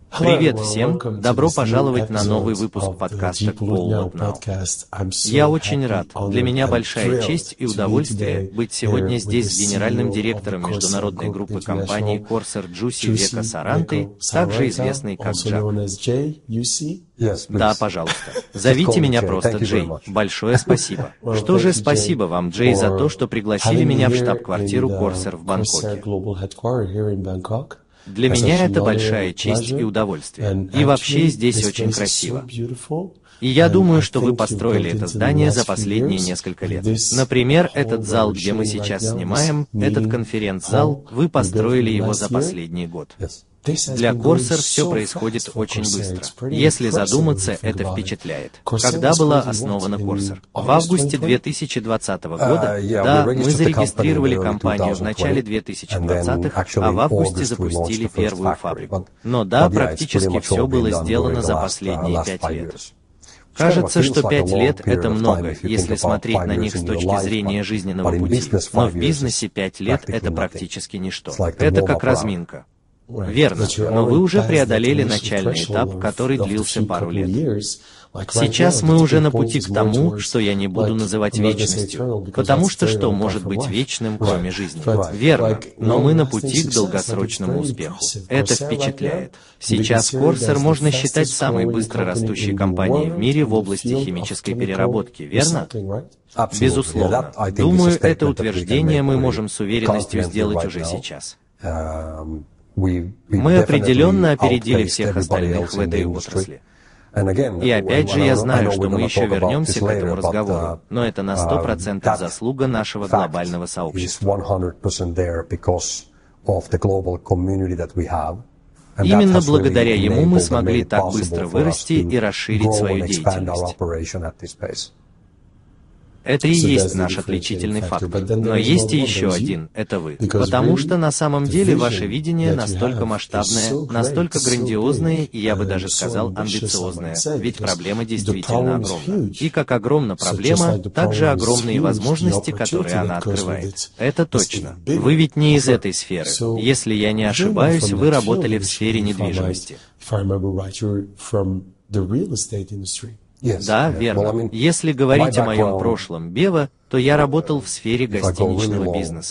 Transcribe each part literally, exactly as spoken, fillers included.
Привет всем! Добро пожаловать на новый выпуск подкаста Call Now. Я очень рад. Для меня большая честь и удовольствие быть сегодня здесь с генеральным директором международной группы компаний Corsair Джуси Века Сарантой, также известной как Джак. Да, пожалуйста. Зовите меня просто Джей. Большое спасибо. Что же, спасибо вам, Джей, за то, что пригласили меня в штаб-квартиру Corsair в Бангкоке. Для меня это большая честь и удовольствие. И вообще здесь очень красиво. И я думаю, что вы построили это здание за последние несколько лет. Например, этот зал, где мы сейчас снимаем, этот конференц-зал, вы построили его за последний год. Для Corsair все происходит очень быстро. Если задуматься, это впечатляет. Когда была основана Corsair? В августе две тысячи двадцатого года? Да, мы зарегистрировали компанию в начале две тысячи двадцатых, а в августе запустили первую фабрику. Но да, практически все было сделано за последние пять лет. Кажется, что пять лет – это много, если смотреть на них с точки зрения жизненного пути. Но в бизнесе пять лет – это практически ничто. Это как разминка. Верно, но вы уже преодолели начальный этап, который длился пару лет. Сейчас мы уже на пути к тому, что я не буду называть вечностью, потому что что может быть вечным, кроме жизни? Верно, но мы на пути к долгосрочному успеху. Это впечатляет. Сейчас Corsair можно считать самой быстро растущей компанией в мире в области химической переработки, верно? Безусловно. Думаю, это утверждение мы можем с уверенностью сделать уже сейчас. Мы определенно опередили всех остальных в этой отрасли. И опять же, я знаю, что мы еще вернемся к этому разговору, но это на сто процентов заслуга нашего глобального сообщества. Именно благодаря ему мы смогли так быстро вырасти и расширить свою деятельность. Это и есть наш отличительный фактор. Но есть и еще один – это вы. Потому что на самом деле ваше видение настолько масштабное, настолько грандиозное, и я бы даже сказал амбициозное, ведь проблема действительно огромна. И как огромна проблема, так же огромны и возможности, которые она открывает. Это точно. Вы ведь не из этой сферы. Если я не ошибаюсь, вы работали в сфере недвижимости. Да, верно. Если говорить о моем прошлом Бева, то я работал в сфере гостиничного бизнеса.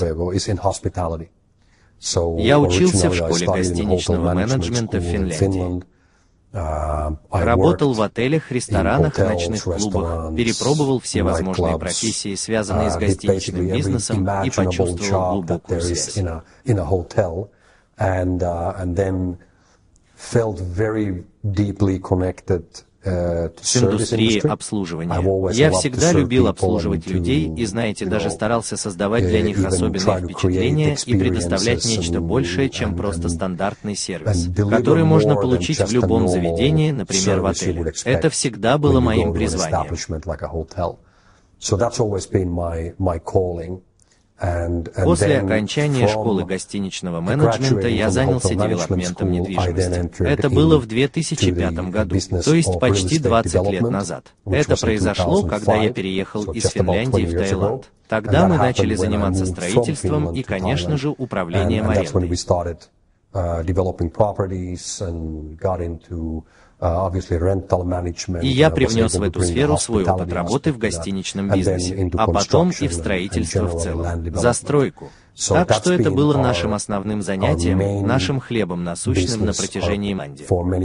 Я учился в школе гостиничного менеджмента в Финляндии. Работал в отелях, ресторанах и ночных клубах, перепробовал все возможные профессии, связанные с гостиничным бизнесом, и почувствовал глубокую связь. С индустрией обслуживания. Я всегда любил обслуживать людей и, знаете, даже старался создавать для них особенные впечатления и предоставлять нечто большее, чем просто стандартный сервис, который можно получить в любом заведении, например, в отеле. Это всегда было моим призванием. После окончания школы гостиничного менеджмента я занялся девелопментом недвижимости. Это было в две тысячи пятом году, то есть почти двадцать лет назад. Это произошло, когда я переехал из Финляндии в Таиланд. Тогда мы начали заниматься строительством и, конечно же, управлением арендой. И я привнес в эту сферу свой опыт работы в гостиничном бизнесе, а потом и в строительство в целом, застройку. Так что это было нашим основным занятием, нашим хлебом насущным на протяжении Манди.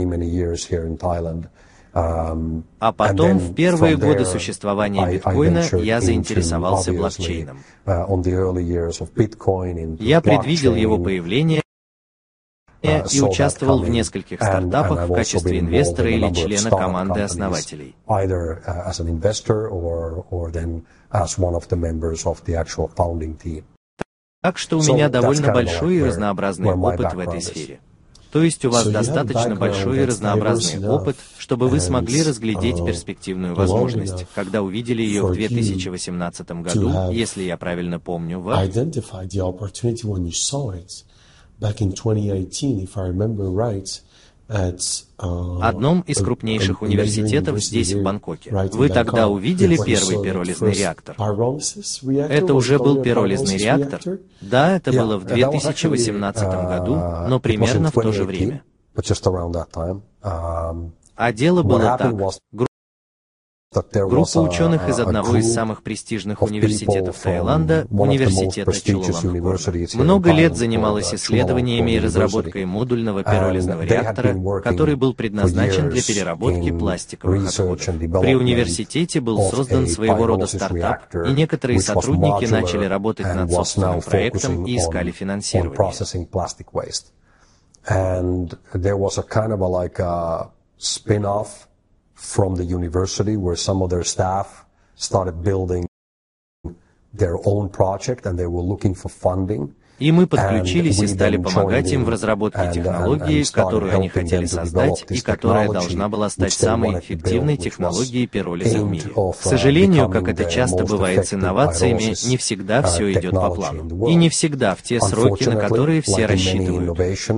А потом, в первые годы существования биткоина, я заинтересовался блокчейном. Я предвидел его появление и участвовал в нескольких стартапах в качестве инвестора или члена команды основателей. Так что у меня довольно большой и разнообразный опыт в этой сфере. То есть у вас достаточно большой и разнообразный опыт, чтобы вы смогли разглядеть перспективную возможность, когда увидели ее в две тысячи восемнадцатом году, если я правильно помню, в... одном из крупнейших университетов здесь, в Бангкоке. Вы тогда увидели первый пиролизный реактор? Это уже был пиролизный реактор? Да, это было в две тысячи восемнадцатом году, но примерно в то же время. А дело было так. Группа ученых из одного из самых престижных университетов Таиланда, университета Чулалангпурна, много лет занималась исследованиями и разработкой модульного пиролизного реактора, который был предназначен для переработки пластиковых отходов. При университете был создан своего рода стартап, и некоторые сотрудники начали работать над собственным проектом и искали финансирование. From the university, where some of their staff started building their own project, and they were looking for funding. И мы подключились и стали помогать им в разработке технологии, которую они хотели создать, и которая должна была стать самой эффективной технологией пиролиза в мире. К сожалению, как это часто бывает с инновациями, не всегда все идет по плану. И не всегда в те сроки, на которые все рассчитывают.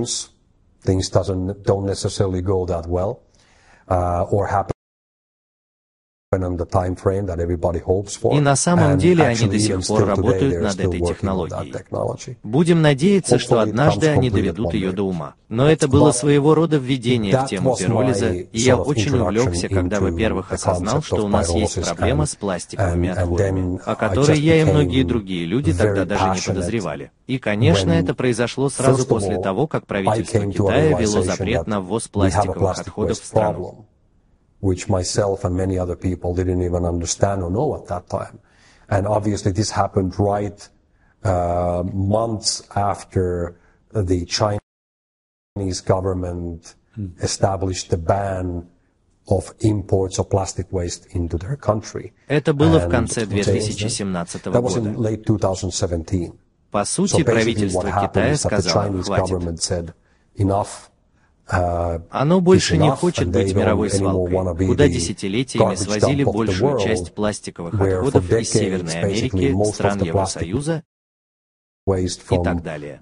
И на самом деле они до сих пор работают над этой технологией. Будем надеяться, что однажды они доведут ее до ума. Но это было своего рода введение в тему пиролиза, и я очень увлекся, когда, во-первых, осознал, что у нас есть проблема с пластиковыми отходами, о которой я и многие другие люди тогда даже не подозревали. И, конечно, это произошло сразу после того, как правительство Китая ввело запрет на ввоз пластиковых отходов в страну. Which myself and many other people didn't even understand or know at that time. And obviously this happened right uh, months after the Chinese government established the ban of imports of plastic waste into their country. Это было в конце две тысячи семнадцатого года. That was in late twenty seventeen. По сути, правительство Китая сказало: «Хватит». Оно больше не хочет быть мировой свалкой, куда десятилетиями свозили большую часть пластиковых отходов из Северной Америки, стран Евросоюза и так далее.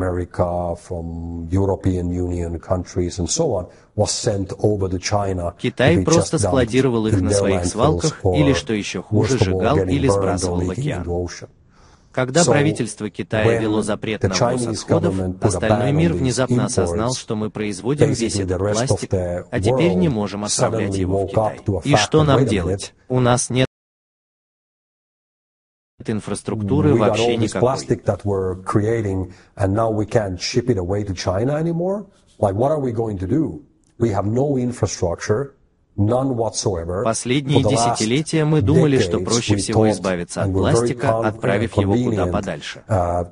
Китай просто складировал их на своих свалках или, что еще хуже, сжигал или сбрасывал в океан. Когда правительство Китая ввело запрет на ввоз отходов, остальной мир внезапно осознал, что мы производим весь этот пластик, а теперь не можем отправлять его в Китай. И что нам делать? У нас нет инфраструктуры вообще никакой. Последние десятилетия мы думали, что проще всего избавиться от пластика, отправив его куда подальше.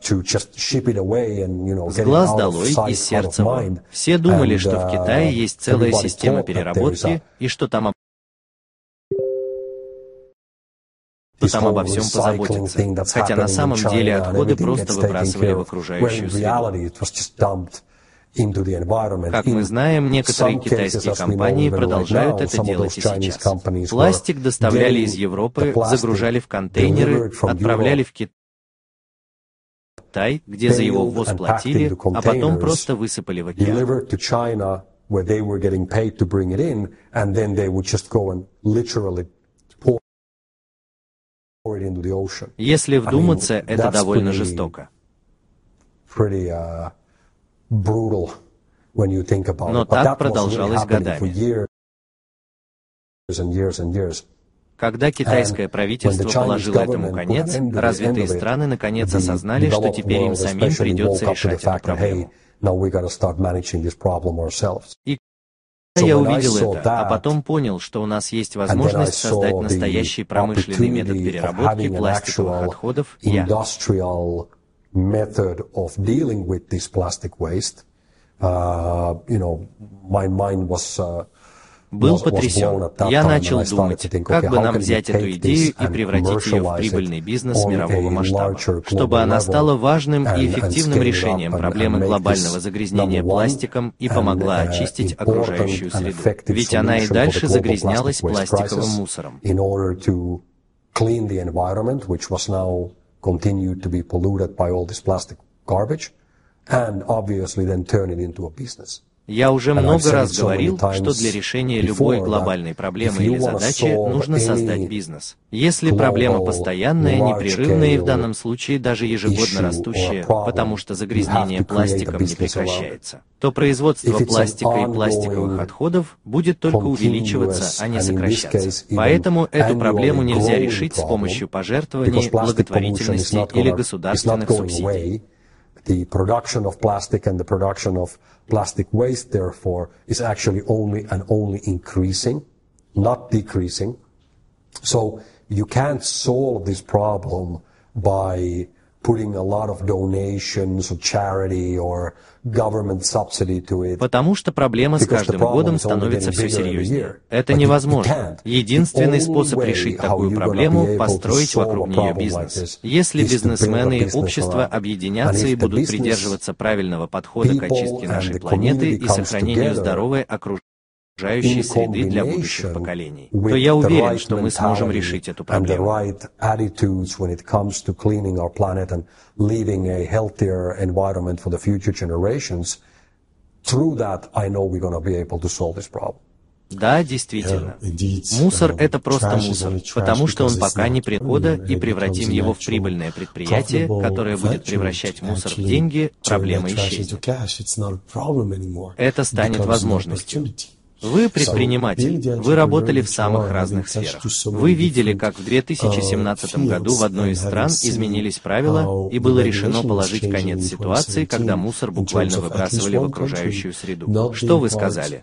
С глаз долой, из сердца вон. Все думали, что в Китае есть целая система переработки, и что там там обо всем позаботиться. Хотя на самом деле отходы просто выбрасывали в окружающую среду. Как мы знаем, некоторые китайские компании продолжают это делать и сейчас. Пластик доставляли из Европы, загружали в контейнеры, отправляли в Китай, где за его ввоз платили, а потом просто высыпали в океан. Если вдуматься, это довольно жестоко. Но так продолжалось годами. Когда китайское правительство положило этому конец, развитые страны наконец осознали, что теперь им самим придется решать эту проблему. И я увидел это, а потом понял, что у нас есть возможность создать настоящий промышленный метод переработки пластиковых отходов, я. Method of dealing with this plastic waste, uh, you know, my mind was, uh, был потрясен. Я начал думать, как бы нам взять эту идею и превратить ее в прибыльный бизнес мирового масштаба, чтобы она стала важным и эффективным решением проблемы глобального загрязнения пластиком и помогла очистить окружающую среду. Ведь она и дальше загрязнялась пластиковым мусором. Continued to be polluted by all this plastic garbage, and obviously then turn it into a business. Я уже много раз говорил, что для решения любой глобальной проблемы или задачи нужно создать бизнес. Если проблема постоянная, непрерывная и в данном случае даже ежегодно растущая, потому что загрязнение пластиком не прекращается, то производство пластика и пластиковых отходов будет только увеличиваться, а не сокращаться. Поэтому эту проблему нельзя решить с помощью пожертвований, благотворительности или государственных субсидий. The production of plastic and the production of plastic waste, therefore, is actually only and only increasing, not decreasing. So you can't solve this problem by putting a lot of donations or charity or government subsidy to it. Потому что проблема с каждым годом становится все серьезнее. Это невозможно. Единственный способ решить такую проблему – построить вокруг нее бизнес. Если бизнесмены и общество объединятся и будут придерживаться правильного подхода к очистке нашей планеты и сохранению здоровой окружающей среды для будущих поколений, то я уверен, что мы сможем решить эту проблему. Да, действительно. Мусор – это просто мусор, потому что он пока не прихода, и превратим его в прибыльное предприятие, которое будет превращать мусор в деньги, проблема исчезнет. Это станет возможностью. Вы предприниматель, вы работали в самых разных сферах. Вы видели, как в две тысячи семнадцатом году в одной из стран изменились правила, и было решено положить конец ситуации, когда мусор буквально выбрасывали в окружающую среду. Что вы сказали?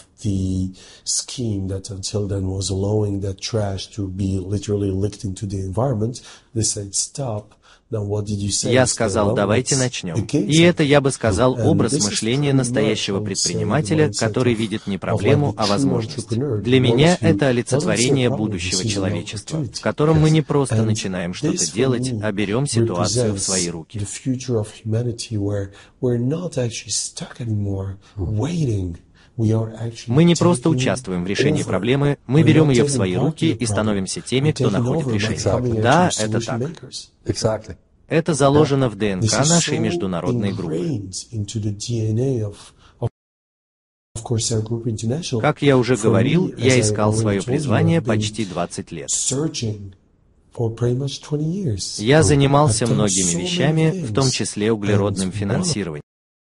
Я сказал, давайте начнем. И это, я бы сказал, образ мышления настоящего предпринимателя, который видит не проблему, а возможность. Для меня это олицетворение будущего человечества, в котором мы не просто начинаем что-то делать, а берем ситуацию в свои руки. Мы не просто участвуем в решении проблемы, мы берем ее в свои руки и становимся теми, кто находит решение. Да, это так. Это заложено в ДНК нашей международной группы. Как я уже говорил, я искал свое призвание почти двадцать лет. Я занимался многими вещами, в том числе углеродным финансированием.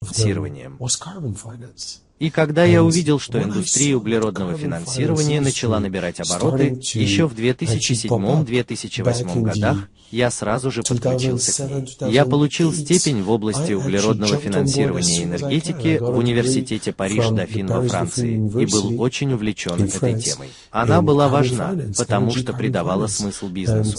И когда я увидел, что индустрия углеродного финансирования начала набирать обороты еще в две тысячи седьмом — две тысячи восьмом годах, я сразу же подключился к ней. Я получил степень в области углеродного финансирования и энергетики в университете Париж-Дофин во Франции и был очень увлечен этой темой. Она была важна, потому что придавала смысл бизнесу.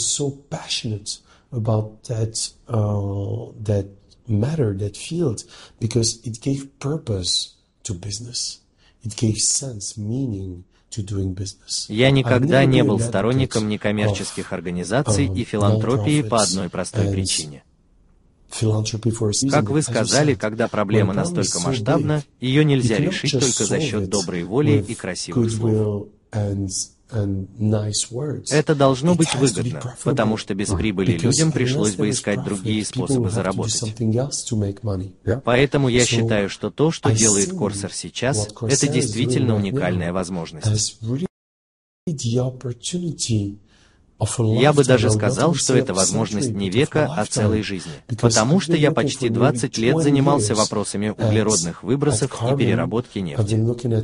matter, that field, because it gave purpose to business. It gave sense, meaning to doing business. Я никогда не был сторонником некоммерческих организаций и филантропии по одной простой причине. Как вы сказали, когда проблема настолько масштабна, ее нельзя решить только за счет доброй воли и красивых слов. Это должно быть выгодно, потому что без прибыли людям пришлось бы искать другие способы заработать. Поэтому я считаю, что то, что делает Corsair сейчас, это действительно уникальная возможность. Я бы даже сказал, что это возможность не века, а целой жизни. Потому что я почти двадцать лет занимался вопросами углеродных выбросов и переработки нефти.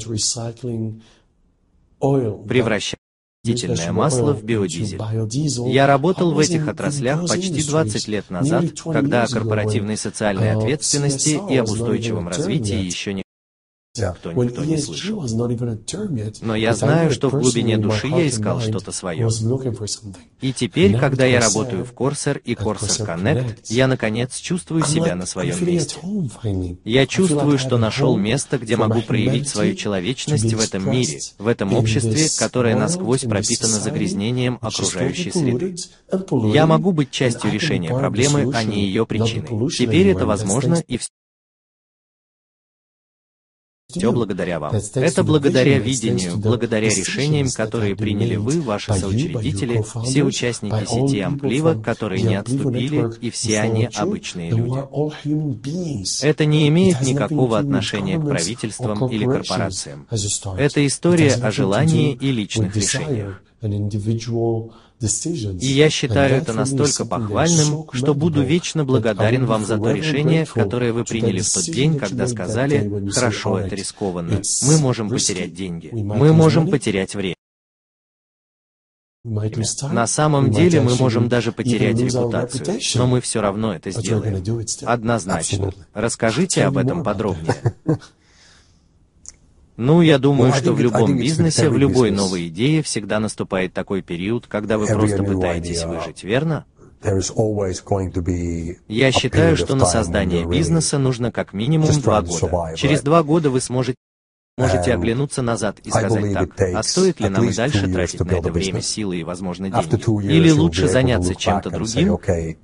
Превращать растительное масло в биодизель. Я работал в этих отраслях почти двадцать лет назад, когда о корпоративной социальной ответственности и об устойчивом развитии еще не Никто, никто не слышал. Но я знаю, что в глубине души я искал что-то свое. И теперь, когда я работаю в Corsair и Corsair Connect, я, наконец, чувствую себя на своем месте. Я чувствую, что нашел место, где могу проявить свою человечность в этом мире, в этом обществе, которое насквозь пропитано загрязнением окружающей среды. Я могу быть частью решения проблемы, а не ее причиной. Теперь это возможно, и все Все благодаря вам. Это благодаря видению, благодаря решениям, которые приняли вы, ваши соучредители, все участники сети Амплива, которые не отступили, и все они обычные люди. Это не имеет никакого отношения к правительствам или корпорациям. Это история о желании и личных решениях. И я считаю это настолько похвальным, что буду вечно благодарен вам за то решение, которое вы приняли в тот день, когда сказали: «Хорошо, это рискованно, мы можем потерять деньги, мы можем потерять время». На самом деле мы можем даже потерять репутацию, но мы все равно это сделаем. Однозначно. Расскажите об этом подробнее. Ну, я думаю, что в любом бизнесе, в любой новой идее всегда наступает такой период, когда вы просто пытаетесь выжить, верно? Я считаю, что на создание бизнеса нужно как минимум два года. Через два года вы сможете Можете оглянуться назад и сказать так: а стоит ли нам и дальше тратить на это время, силы и, возможно, деньги? Или лучше заняться чем-то другим?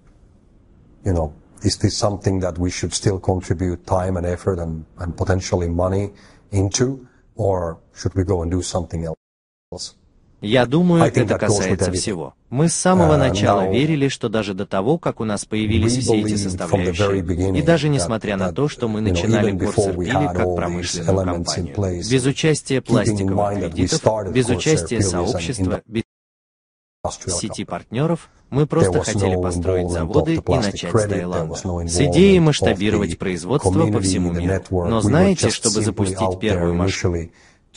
Is this something that we should still contribute time and effort and, and potentially money into, or should we go and do something else? Я думаю, это касается всего. Мы с самого начала верили, что даже до того, как у нас появились все эти составляющие, и даже несмотря на то, что мы начинали Горсерпили как промышленную компанию, без участия пластиковых кредитов, без участия сообщества, без сети партнеров, мы просто хотели построить заводы и начать с Таиланда, с идеей масштабировать производство по всему миру. Но знаете, чтобы запустить первую машину,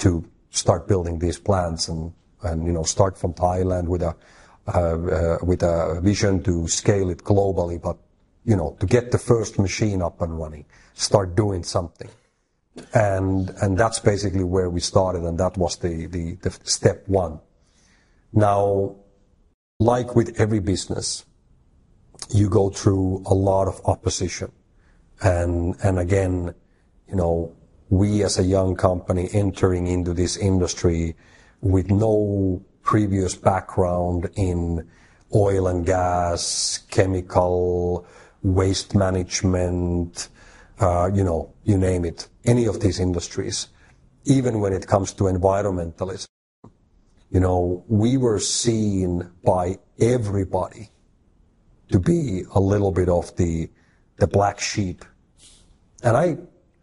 and you know start from Thailand with a uh, uh, with a vision to scale it globally, but you know to get the first machine up and running, start doing something, and and that's basically where we started, and that was the the, the step one. Now, like with every business, you go through a lot of opposition, and and again, you know, we as a young company entering into this industry with no previous background in oil and gas, chemical, waste management, uh, you know, you name it, any of these industries, even when it comes to environmentalism, you know, we were seen by everybody to be a little bit of the, the black sheep. And I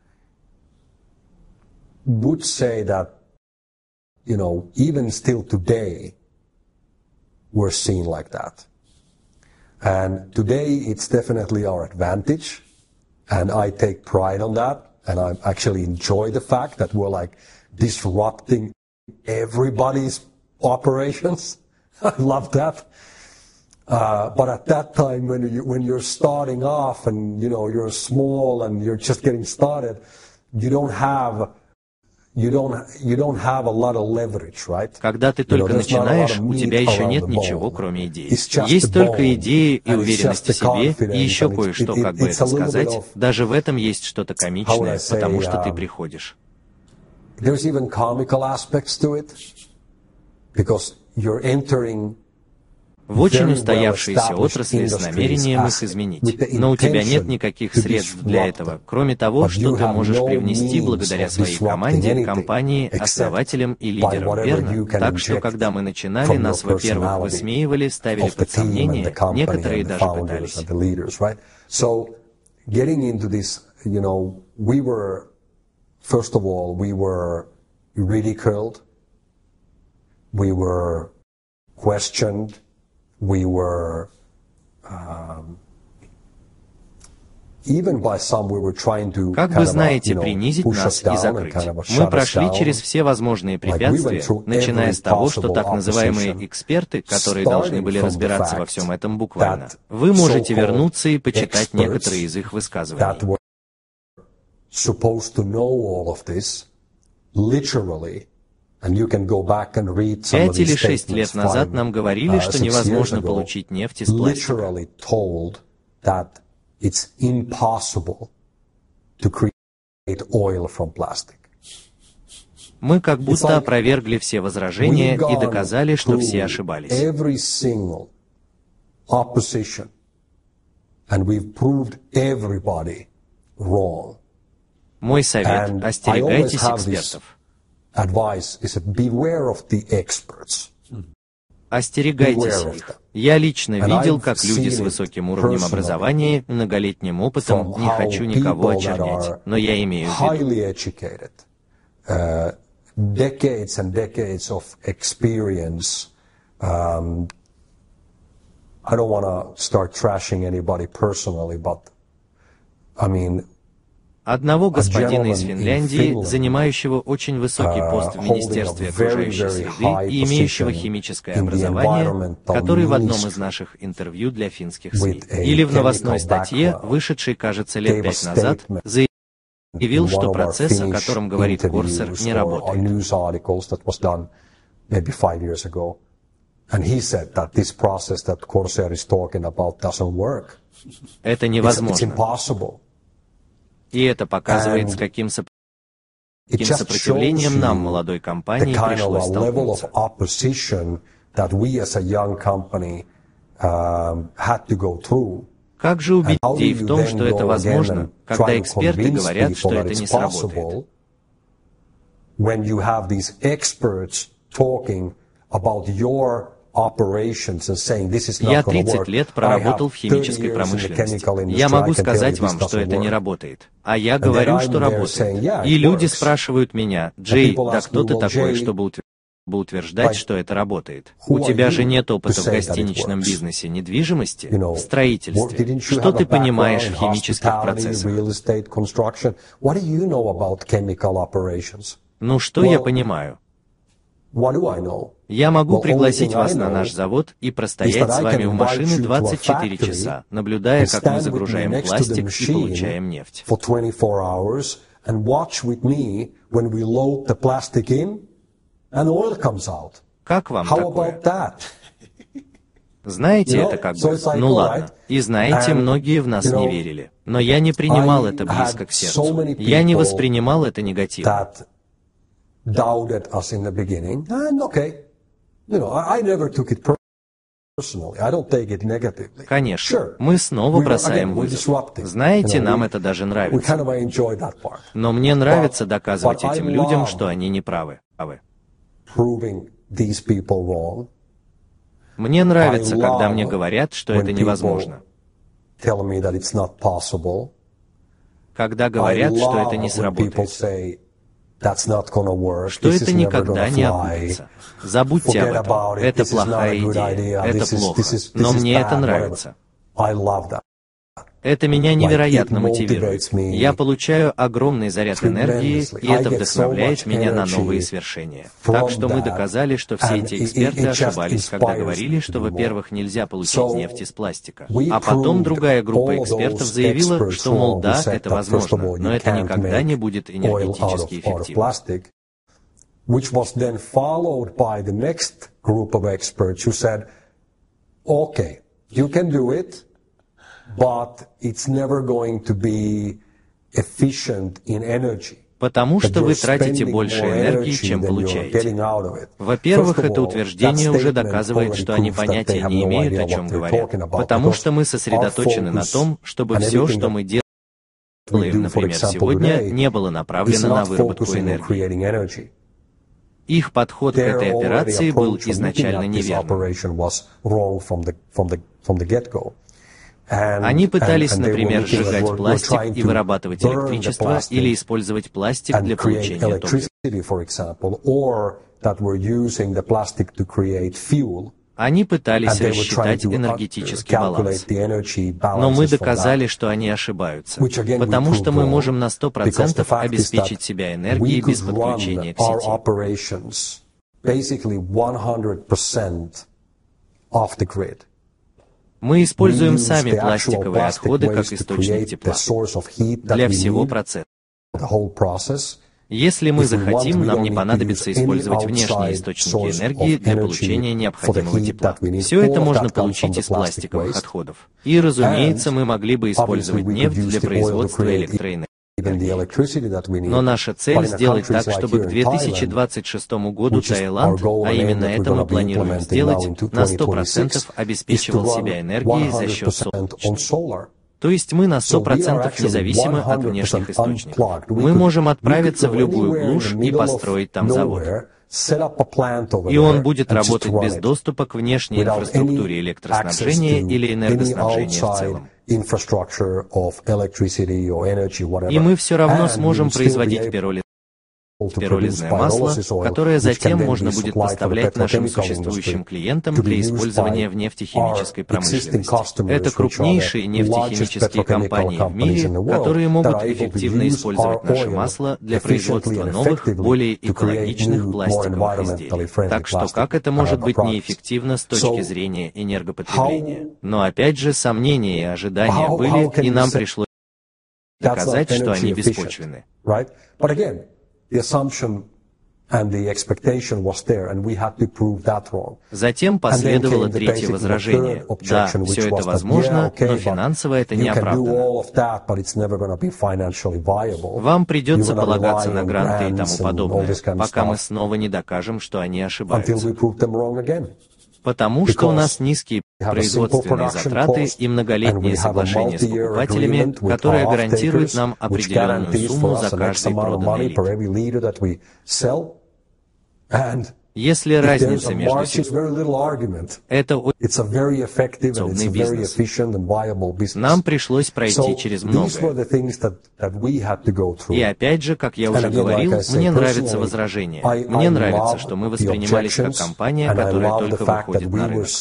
would say that, you know, even still today, we're seen like that. And today, it's definitely our advantage, and I take pride on that, and I actually enjoy the fact that we're like disrupting everybody's operations. I love that. Uh, but at that time, when you when you're starting off, and you know you're small and you're just getting started, you don't have You don't, you don't have a lot of leverage, right? Когда ты только начинаешь, у тебя еще нет ничего, кроме идеи. Есть только идеи и уверенность в себе, и еще кое-что, как бы это сказать, даже в этом есть что-то комичное, потому что ты приходишь. There's even comical aspects to it, because you're entering в очень устоявшиеся отрасли с намерением их изменить. Но у тебя нет никаких средств для этого, кроме того, что ты можешь привнести благодаря своей команде, компании, основателям и лидерам, верно? Так что, когда мы начинали, нас, во-первых, высмеивали, ставили под сомнение, некоторые даже пытались. So, getting into this, you know, we were, first of all, we were ridiculed, we were questioned, we were, um, even by some, we were trying to, как вы знаете, принизить нас и закрыть. Мы прошли через все возможные препятствия, начиная с того, что так называемые эксперты, которые должны были разбираться во всем этом буквально. Вы можете вернуться и почитать некоторые из их высказываний. Пять или шесть лет назад нам говорили, что невозможно получить нефть из пластика. Мы как будто опровергли все возражения и доказали, что все ошибались. Мой совет – остерегайтесь экспертов. Остерегайтесь их. Я лично видел, как люди с высоким уровнем образования и многолетним опытом, не хочу никого очернять, но я имею в виду. Decades and decades of experience. Um, I don't want to start trashing anybody personally, but I mean. Одного господина из Финляндии, занимающего очень высокий пост в Министерстве окружающей среды и имеющего химическое образование, который в одном из наших интервью для финских СМИ или в новостной статье, вышедшей, кажется, лет пять назад, заявил, что процесс, о котором говорит Корсер, не работает. Это невозможно. И это показывает, с каким сопротивлением нам, молодой компании, пришлось столкнуться. Как же убедить людей в том, что это возможно, когда эксперты говорят, что это не сработает? Я тридцать лет проработал в химической промышленности. Я могу сказать вам, что это не работает. А я говорю, что работает. И люди спрашивают меня: Джей, да кто ты такой, чтобы утверждать, что это работает? У тебя же нет опыта в гостиничном бизнесе, недвижимости, в строительстве. Что ты понимаешь в химических процессах? Ну что я понимаю? Я могу пригласить вас на наш завод и простоять с вами у машины двадцать четыре часа, наблюдая, как мы загружаем пластик и получаем нефть. Как вам такое? Знаете, это как бы, ну ладно. И знаете, многие в нас не верили. Но я не принимал это близко к сердцу. Я не воспринимал это негативно. Doubted us in the beginning, and okay, you know, I never took it personally. I don't take it negatively. Конечно, мы снова бросаем вызов. Знаете, нам это даже нравится. Но мне нравится доказывать этим людям, что они не правы. Мне нравится, когда мне говорят, что это невозможно. Когда говорят, что это не сработает. Что это никогда не окупится. Забудьте об этом. Это плохая идея. Это плохо. Но мне это нравится. Это меня невероятно мотивирует. Я получаю огромный заряд энергии, и это вдохновляет меня на новые свершения. Так что мы доказали, что все эти эксперты ошибались, когда говорили, что, во-первых, нельзя получить нефть из пластика. А потом другая группа экспертов заявила, что, мол, да, это возможно, но это никогда не будет энергетически эффективно. Which was then followed by the next group of experts who said, okay, you can do it, but it's never going to be efficient in energy. Потому что вы тратите больше энергии, чем получаете. Во-первых, это утверждение уже доказывает, что они понятия не имеют, о чем говорят. Потому что мы сосредоточены на том, чтобы все, что мы делаем, например, сегодня, не было направлено на выработку энергии. Их подход к этой операции был изначально неверным. Они пытались, например, сжигать пластик и вырабатывать электричество или использовать пластик для получения топлива. Они пытались рассчитать энергетический баланс. Но мы доказали, что они ошибаются, потому что мы можем на сто процентов обеспечить себя энергией без подключения к сети. Мы используем сами пластиковые отходы как источник тепла для всего процесса. Если мы захотим, нам не понадобится использовать внешние источники энергии для получения необходимого тепла. Все это можно получить из пластиковых отходов. И, разумеется, мы могли бы использовать нефть для производства электроэнергии. Но наша цель сделать так, чтобы к две тысячи двадцать шестому году Таиланд, а именно это мы планируем сделать, на сто процентов обеспечивал себя энергией за счет солнца. То есть мы на сто процентов независимы от внешних источников. Мы можем отправиться в любую глушь и построить там завод. И он будет работать без доступа к внешней инфраструктуре электроснабжения или энергоснабжения в целом. И мы все равно сможем производить пиролиз. пиролизное масло, которое затем можно будет поставлять нашим существующим клиентам для использования в нефтехимической промышленности. Это крупнейшие нефтехимические компании в мире, которые могут эффективно использовать наше масло для производства новых, более экологичных пластиковых изделий. Так что как это может быть неэффективно с точки зрения энергопотребления? Но опять же, сомнения и ожидания были, и нам пришлось доказать, что они беспочвенны. Затем последовало третье возражение. Да, все это возможно, но финансово это не оправдано. Вам придется полагаться на гранты и тому подобное, пока мы снова не докажем, что они ошибаются. Потому что у нас низкие производственные затраты и многолетние соглашения с покупателями, которые гарантируют нам определенную сумму за каждый проданный литр. Если разница между секторами, это очень удобный бизнес. Нам пришлось пройти через многое. И опять же, как я уже говорил, мне нравится возражение. Мне нравится, что мы воспринимались как компания, которая только выходит на рынок.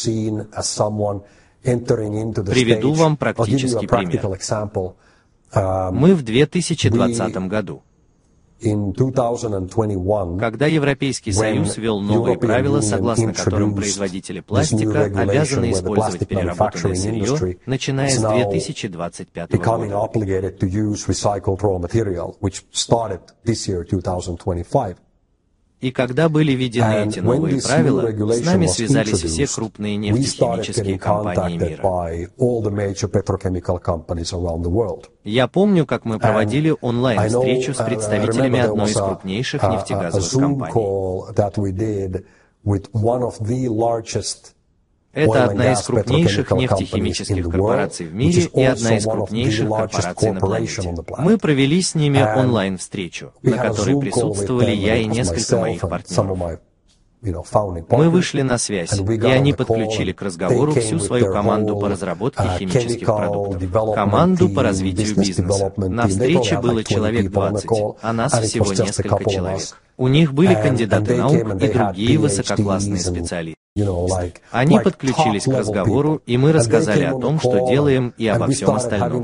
Приведу вам практический пример. Мы в две тысячи двадцатом году. Когда Европейский Союз ввел новые правила, согласно которым производители пластика обязаны использовать переработанное сырье, начиная с две тысячи двадцать пятого года. И когда были введены эти новые правила, с нами связались все крупные нефтехимические компании мира. Я помню, как мы проводили онлайн-встречу с представителями одной из крупнейших нефтегазовых компаний. Это одна из крупнейших нефтехимических корпораций в мире и одна из крупнейших корпораций на планете. Мы провели с ними онлайн-встречу, на которой присутствовали я и несколько моих партнеров. Мы вышли на связь, и они подключили к разговору всю свою команду по разработке химических продуктов, команду по развитию бизнеса. На встрече было человек двадцать, а нас всего несколько человек. У них были кандидаты наук и другие высококлассные специалисты. Они подключились к разговору, и мы рассказали о том, что делаем, и обо всем остальном.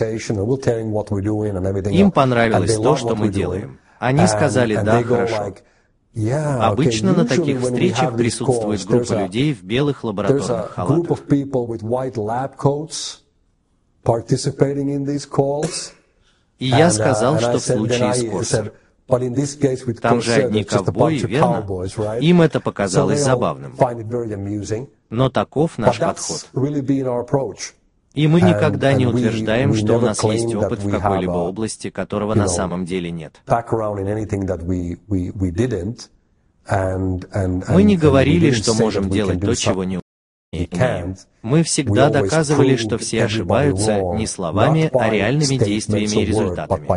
Им понравилось то, что мы делаем. Они сказали «да, хорошо». Обычно на таких встречах присутствует группа людей в белых лабораторных халатах. И я сказал, что в случае с Корсер, там же одни ковбои, верно? Им это показалось забавным. Но таков наш подход. И мы никогда не утверждаем, что у нас есть опыт в какой-либо области, которого на самом деле нет. Мы не говорили, что можем делать то, чего не умеем. Мы всегда доказывали, что все ошибаются не словами, а реальными действиями и результатами.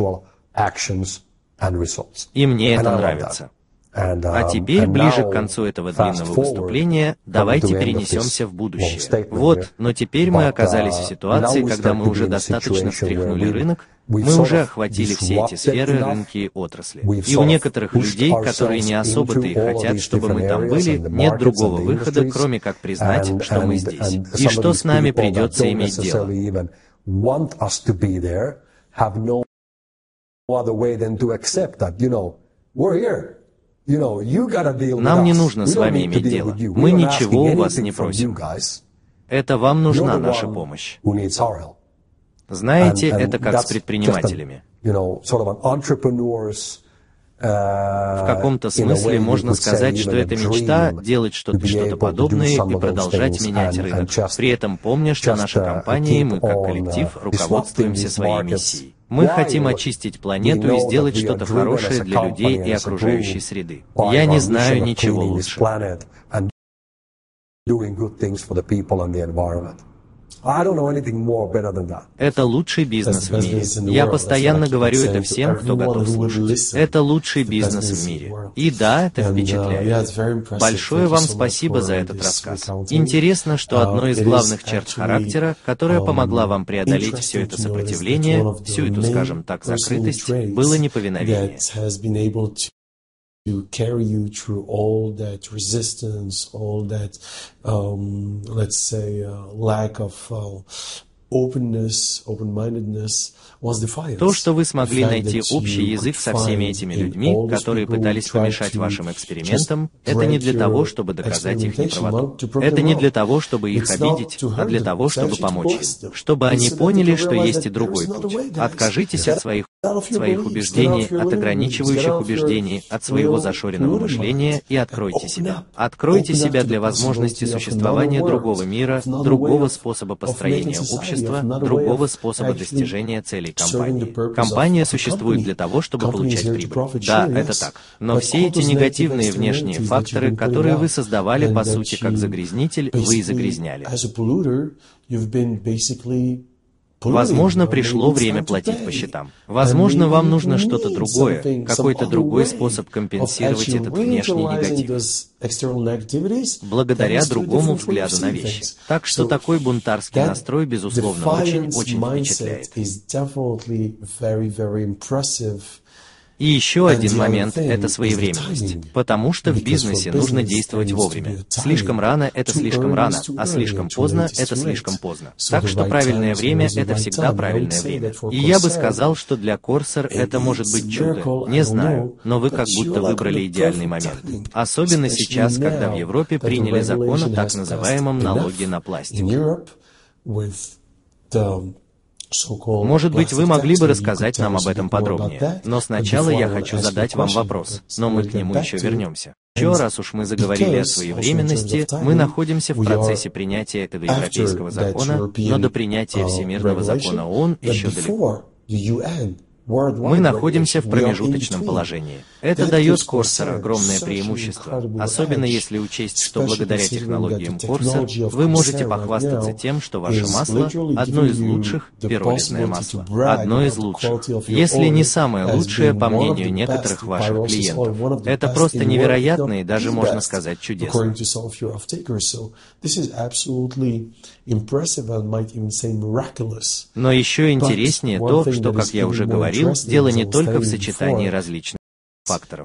И мне это нравится. А теперь, ближе к концу этого длинного выступления, давайте перенесемся в будущее. Вот, но теперь мы оказались в ситуации, когда мы уже достаточно встряхнули рынок, мы уже охватили все эти сферы, рынки и отрасли. И у некоторых людей, которые не особо-то и хотят, чтобы мы там были, нет другого выхода, кроме как признать, что мы здесь. И что с нами придется иметь дело. Нам не нужно с вами иметь дело. Мы ничего у вас не просим. Это вам нужна наша помощь. Знаете, это как с предпринимателями. В каком-то смысле можно сказать, что это мечта делать что-то что-то подобное и продолжать менять рынок, при этом помня, что наша компания и мы как коллектив руководствуемся своей миссией. Мы хотим очистить планету и сделать что-то хорошее для людей и окружающей среды. Я не знаю ничего лучше. Это лучший бизнес в мире. Я постоянно говорю это всем, кто готов слушать. Это лучший бизнес в мире. И да, это впечатляет. Большое вам спасибо за этот рассказ. Интересно, что одной из главных черт характера, которая помогла вам преодолеть все это сопротивление, всю эту, скажем так, закрытость, было неповиновение. To carry you through all that resistance, all that, um, let's say, uh, lack of uh, openness, open-mindedness, was defiance. То, что вы смогли найти общий язык со всеми этими людьми, которые пытались помешать вашим экспериментам, это не для того, чтобы доказать их неправоту. Это не для того, чтобы их обидеть, а для того, чтобы помочь им. Чтобы они поняли, что есть и другой путь. Откажитесь от своих своих убеждений, от ограничивающих убеждений, от своего зашоренного мышления и откройте себя. Откройте себя для возможности существования другого мира, другого способа построения общества, другого способа достижения целей компании. Компания существует для того, чтобы получать прибыль. Да, это так. Но все эти негативные внешние факторы, которые вы создавали, по сути, как загрязнитель, вы и загрязняли. Возможно, пришло время платить по счетам. Возможно, вам нужно что-то другое, какой-то другой способ компенсировать этот внешний негатив, благодаря другому взгляду на вещи. Так что такой бунтарский настрой, безусловно, очень-очень впечатляет. И еще один момент – это своевременность. Потому что в бизнесе нужно действовать вовремя. Слишком рано – это слишком рано, а слишком поздно – это слишком поздно. Так что правильное время – это всегда правильное время. И я бы сказал, что для Corsair это может быть чудо. Не знаю, но вы как будто выбрали идеальный момент. Особенно сейчас, когда в Европе приняли закон о так называемом налоге на пластик. Может быть, вы могли бы рассказать нам об этом подробнее, но сначала я хочу задать вам вопрос, но мы к нему еще вернемся. Еще раз уж мы заговорили о своевременности, мы находимся в процессе принятия этого европейского закона, но до принятия Всемирного закона ООН еще далеко. Мы находимся в промежуточном положении. Это дает Corsair огромное преимущество, особенно если учесть, что благодаря технологиям Corsair вы можете похвастаться тем, что ваше масло – одно из лучших, пиролизное масло. Одно из лучших. Если не самое лучшее, по мнению некоторых ваших клиентов. Это просто невероятно и даже, можно сказать, чудесно. Но еще интереснее то, что, как я уже говорил, дело не только в сочетании различных факторов.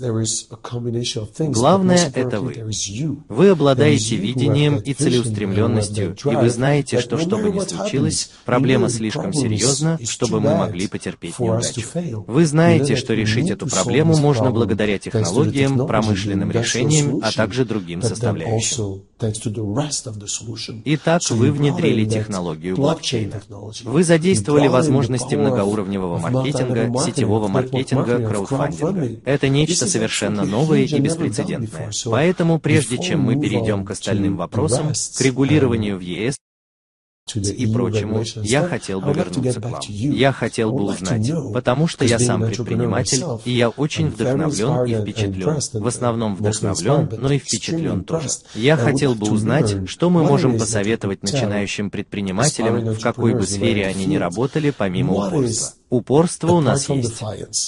Главное – это вы. Вы обладаете видением и целеустремленностью, и вы знаете, что, что бы ни случилось, проблема слишком серьезна, чтобы мы могли потерпеть неудачу. Вы знаете, что решить эту проблему можно благодаря технологиям, промышленным решениям, а также другим составляющим. Итак, вы внедрили технологию блокчейна. Вы задействовали возможности многоуровневого маркетинга, сетевого маркетинга, краудфандинга. Это нечто совершенно новое и беспрецедентное. Поэтому, прежде чем мы перейдем к остальным вопросам, к регулированию в ЕС и прочему, я хотел бы вернуться к вам. Я хотел бы узнать, потому что я сам предприниматель, и я очень вдохновлен и впечатлен. В основном вдохновлен, но и впечатлен тоже. Я хотел бы узнать, что мы можем посоветовать начинающим предпринимателям, в какой бы сфере они ни работали, помимо упорства. Упорство у нас есть.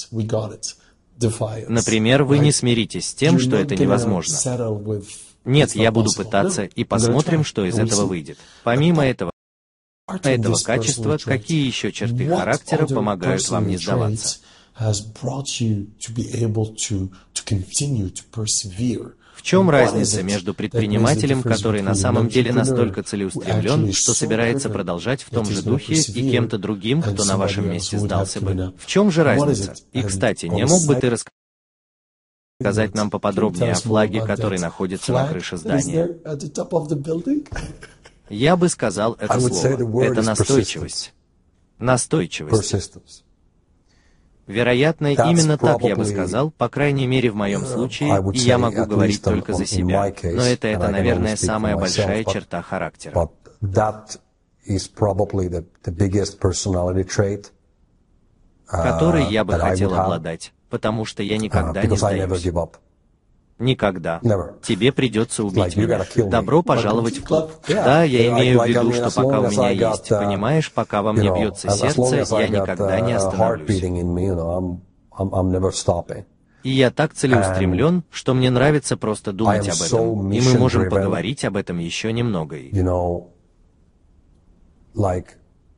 Например, вы не смиритесь с тем, что это невозможно. Нет, я буду пытаться, и посмотрим, что из этого выйдет. Помимо этого, этого качества, какие еще черты характера помогают вам не сдаваться? В чем разница между предпринимателем, который на самом деле настолько целеустремлен, что собирается продолжать в том же духе, и кем-то другим, кто на вашем месте сдался бы? В чем же разница? И, кстати, не мог бы ты рассказать нам поподробнее о флаге, который находится на крыше здания? Я бы сказал это слово. Это настойчивость. Настойчивость. Вероятно, именно так я бы сказал, по крайней мере в моем случае, и я могу говорить только за себя. Но это, это, наверное, самая большая черта характера. Которой я бы хотел обладать, потому что я никогда не сдаюсь. Никогда. Never. Тебе придется убить Like, you меня. gotta kill me. Добро пожаловать в клуб. Yeah. Да, я Like- имею в like, I виду, mean, что as пока long у as меня I got, есть, uh, понимаешь, пока во You мне know, бьется as long сердце, as I я got, никогда не uh, heart остановлюсь. beating in me, you know, I'm, I'm, I'm never stopping. И я так целеустремлен, что мне нравится просто думать I am об so этом, и мы можем mission-driven. поговорить об этом еще немного. И You know, like,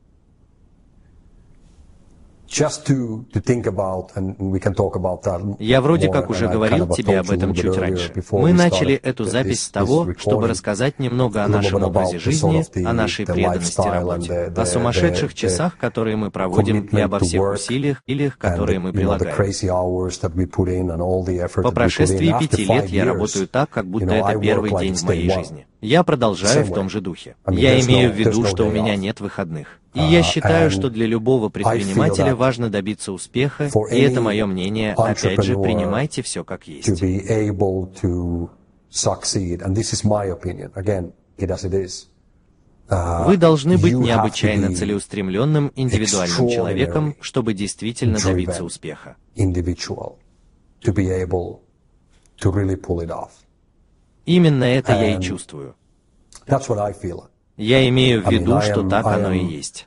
just to, to think about, and we can talk about that Я вроде more, как уже and I говорил kind of тебе approached об you a этом little bit чуть earlier раньше. before Мы we начали started эту this- запись this с того, recording. чтобы рассказать немного о A little нашем bit about образе the жизни, sort of the- о нашей the преданности lifestyle работе, and the- о the- сумасшедших the- часах, которые мы проводим, и commitment обо to всех work усилиях, and которые the, мы you know, the прилагаем. crazy hours that we put in and all the effort По that we put in. прошествии After пяти лет five я years, работаю так, как you будто know, I это work первый like день it's в моей day one. жизни. Я продолжаю Same в том way. же духе. I mean, Я there's имею no- в виду, there's no что у day меня off. нет выходных. И я считаю, and что для любого предпринимателя that важно добиться успеха, for и это any мое мнение. Опять же, entrepreneur принимайте все как to есть. be able to succeed, and this is my opinion, again, it as it is. Uh, Вы должны быть you have to необычайно be целеустремленным, индивидуальным extraordinary человеком, чтобы действительно добиться driven успеха. individual to be able to really pull it off. Именно это я и And чувствую. That's what I feel. Я имею в I mean, виду, I что am- так I оно и am есть.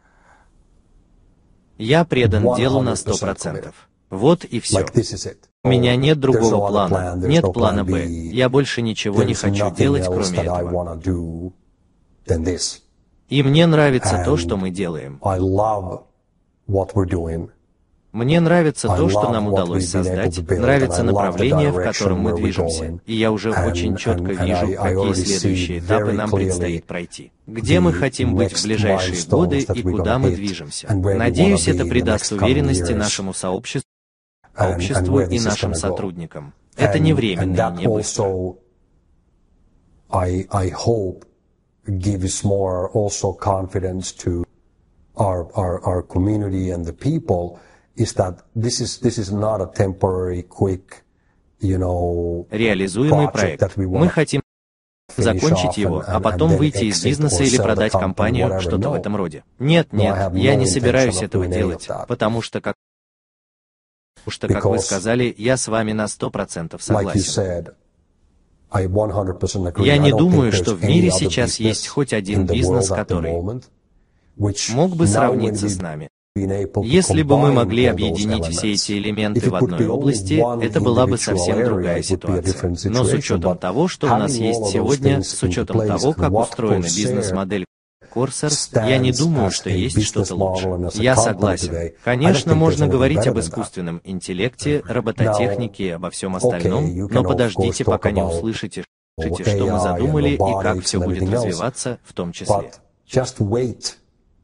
Я предан делу на сто one hundred percent процентов. Вот и все. Like this is it. У меня нет There's другого no other плана, plan, there's нет no плана plan Б. B. Я больше ничего не There's хочу nothing делать, else кроме that I этого. wanna do than this. И мне нравится то, And что мы делаем. I love what we're doing. Мне нравится I то, что love нам what удалось we've been able создать, to build, нравится and I love the направление, в direction котором мы where we're движемся. going. И я уже And- очень четко and- and вижу, I- I какие already следующие see этапы very нам clearly предстоит пройти. Где мы the хотим быть в next ближайшие milestones годы that и we're куда gonna мы hit, движемся. and where we Надеюсь, wanna это be in the придаст next coming уверенности years. нашему сообществу, And- сообществу and where и this is нашим gonna go. сотрудникам. Это And- не and временно that и не быстро. also, I, I hope, gives more also confidence to our, our, our community and the people, is that this is, this is not a temporary, quick, you know, Реализуемый project проект. that we Мы wanna хотим finish закончить off его, and- а and- потом and then выйти из exit бизнеса or или sell the продать company, компанию, whatever. что-то в No. этом роде. Нет, No, I нет, have я no не собираюсь intention of этого doing any of делать, that. потому что, как, потому что, как вы Because, сказали, я с вами на сто процентов like you согласен. said, I one hundred percent agree. Я I не don't думаю, think что there's в мире any other сейчас есть business хоть один in the бизнес, world at the который moment which мог бы now when сравниться we've с нами. been able to Если бы мы combine могли all those объединить все elements. эти If элементы it в would одной be only области, one это была бы individual совсем area, другая it would be a ситуация. different Но с situation, учетом but того, что у нас having all есть of those сегодня, things с учетом into place того, and как what устроена Corsair бизнес-модель Corsair, я не stands думаю, as что a есть business что-то model and лучше. as a Я company согласен. today, I don't Конечно, think можно there's anything говорить better об than that. искусственном интеллекте, робототехнике и обо всем остальном, Okay, you но can, of подождите, course, talk пока не about услышите, A I что мы задумали и and как robotics все and будет everything else. развиваться, в том числе. But just wait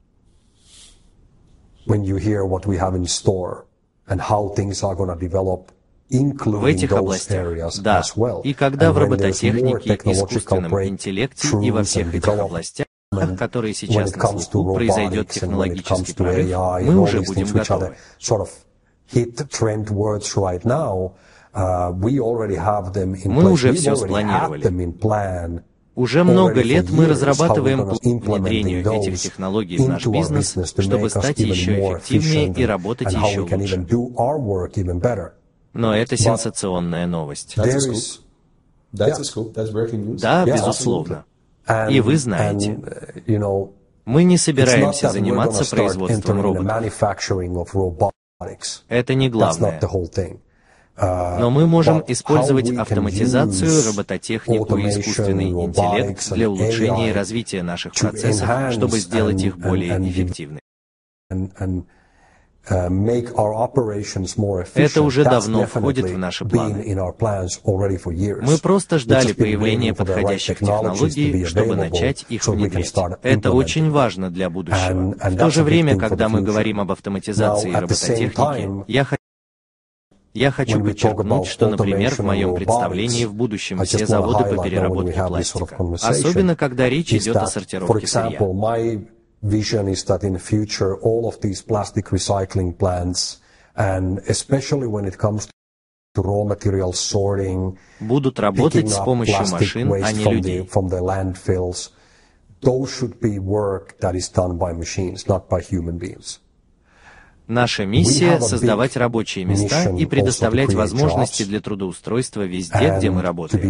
when you hear what we have in store and how things are going to develop, В including этих those областях, areas да. as well. И когда And в when there's more робототехнике, technological искусственном интеллекте и во всех этих breakthroughs and областях, development, которые when сейчас it на comes to слуху, произойдет robotics and when it comes технологический to прорыв, A I мы and all уже these будем things which are готовы. the sort of hit trend words right now, uh, we already have them in Мы place. уже We've все already had спланировали. them in plan. Уже много already for лет мы years, how we're разрабатываем gonna план implementing внедрению этих those технологий в наш into our бизнес, business to чтобы make us стать even еще more эффективнее efficient и работать and how еще we can лучше. even do our work even better. Но это сенсационная новость. That's a There scoop. is- That's Yeah. a scoop. That's breaking news. Да, Yeah, безусловно. And- И вы знаете, and, uh, you know, мы не it's not собираемся that we're заниматься gonna start производством entering the роботов. manufacturing of robotics. Это не That's главное. not the whole thing. Uh, Но мы можем but использовать how we can автоматизацию, use робототехнику и automation, искусственный интеллект robotics для and улучшения и A I развития наших to процессов, enhance чтобы сделать and- их более and- and эффективными. and, and uh, make our operations more efficient. Это уже That's давно входит definitely в наши been планы. in our plans already for years. Мы просто We've ждали just been появления waiting for the right подходящих technologies to технологий, be чтобы available начать их so we can внедрять. start Это implementing. очень важно для будущего. And- and В то that's же a big время, thing for когда the мы future. говорим об автоматизации и Now, at the same робототехнике, time, я хочу Я хочу when we talk подчеркнуть, about что, например, в automation моем and представлении robotics, в будущем I все just wanna заводы highlight по that when we переработке have this sort of пластика, conversation, особенно когда речь is идет о that, for сортировке сырья. example, my vision is that in the future, all of these plastic recycling plants, and especially when it comes to raw material sorting, Будут работать picking с up помощью plastic машин, а waste не from the, людей. from the landfills, those should be work that is done by machines, not by human beings. Наша миссия — создавать рабочие места и предоставлять возможности для трудоустройства везде, где мы работаем.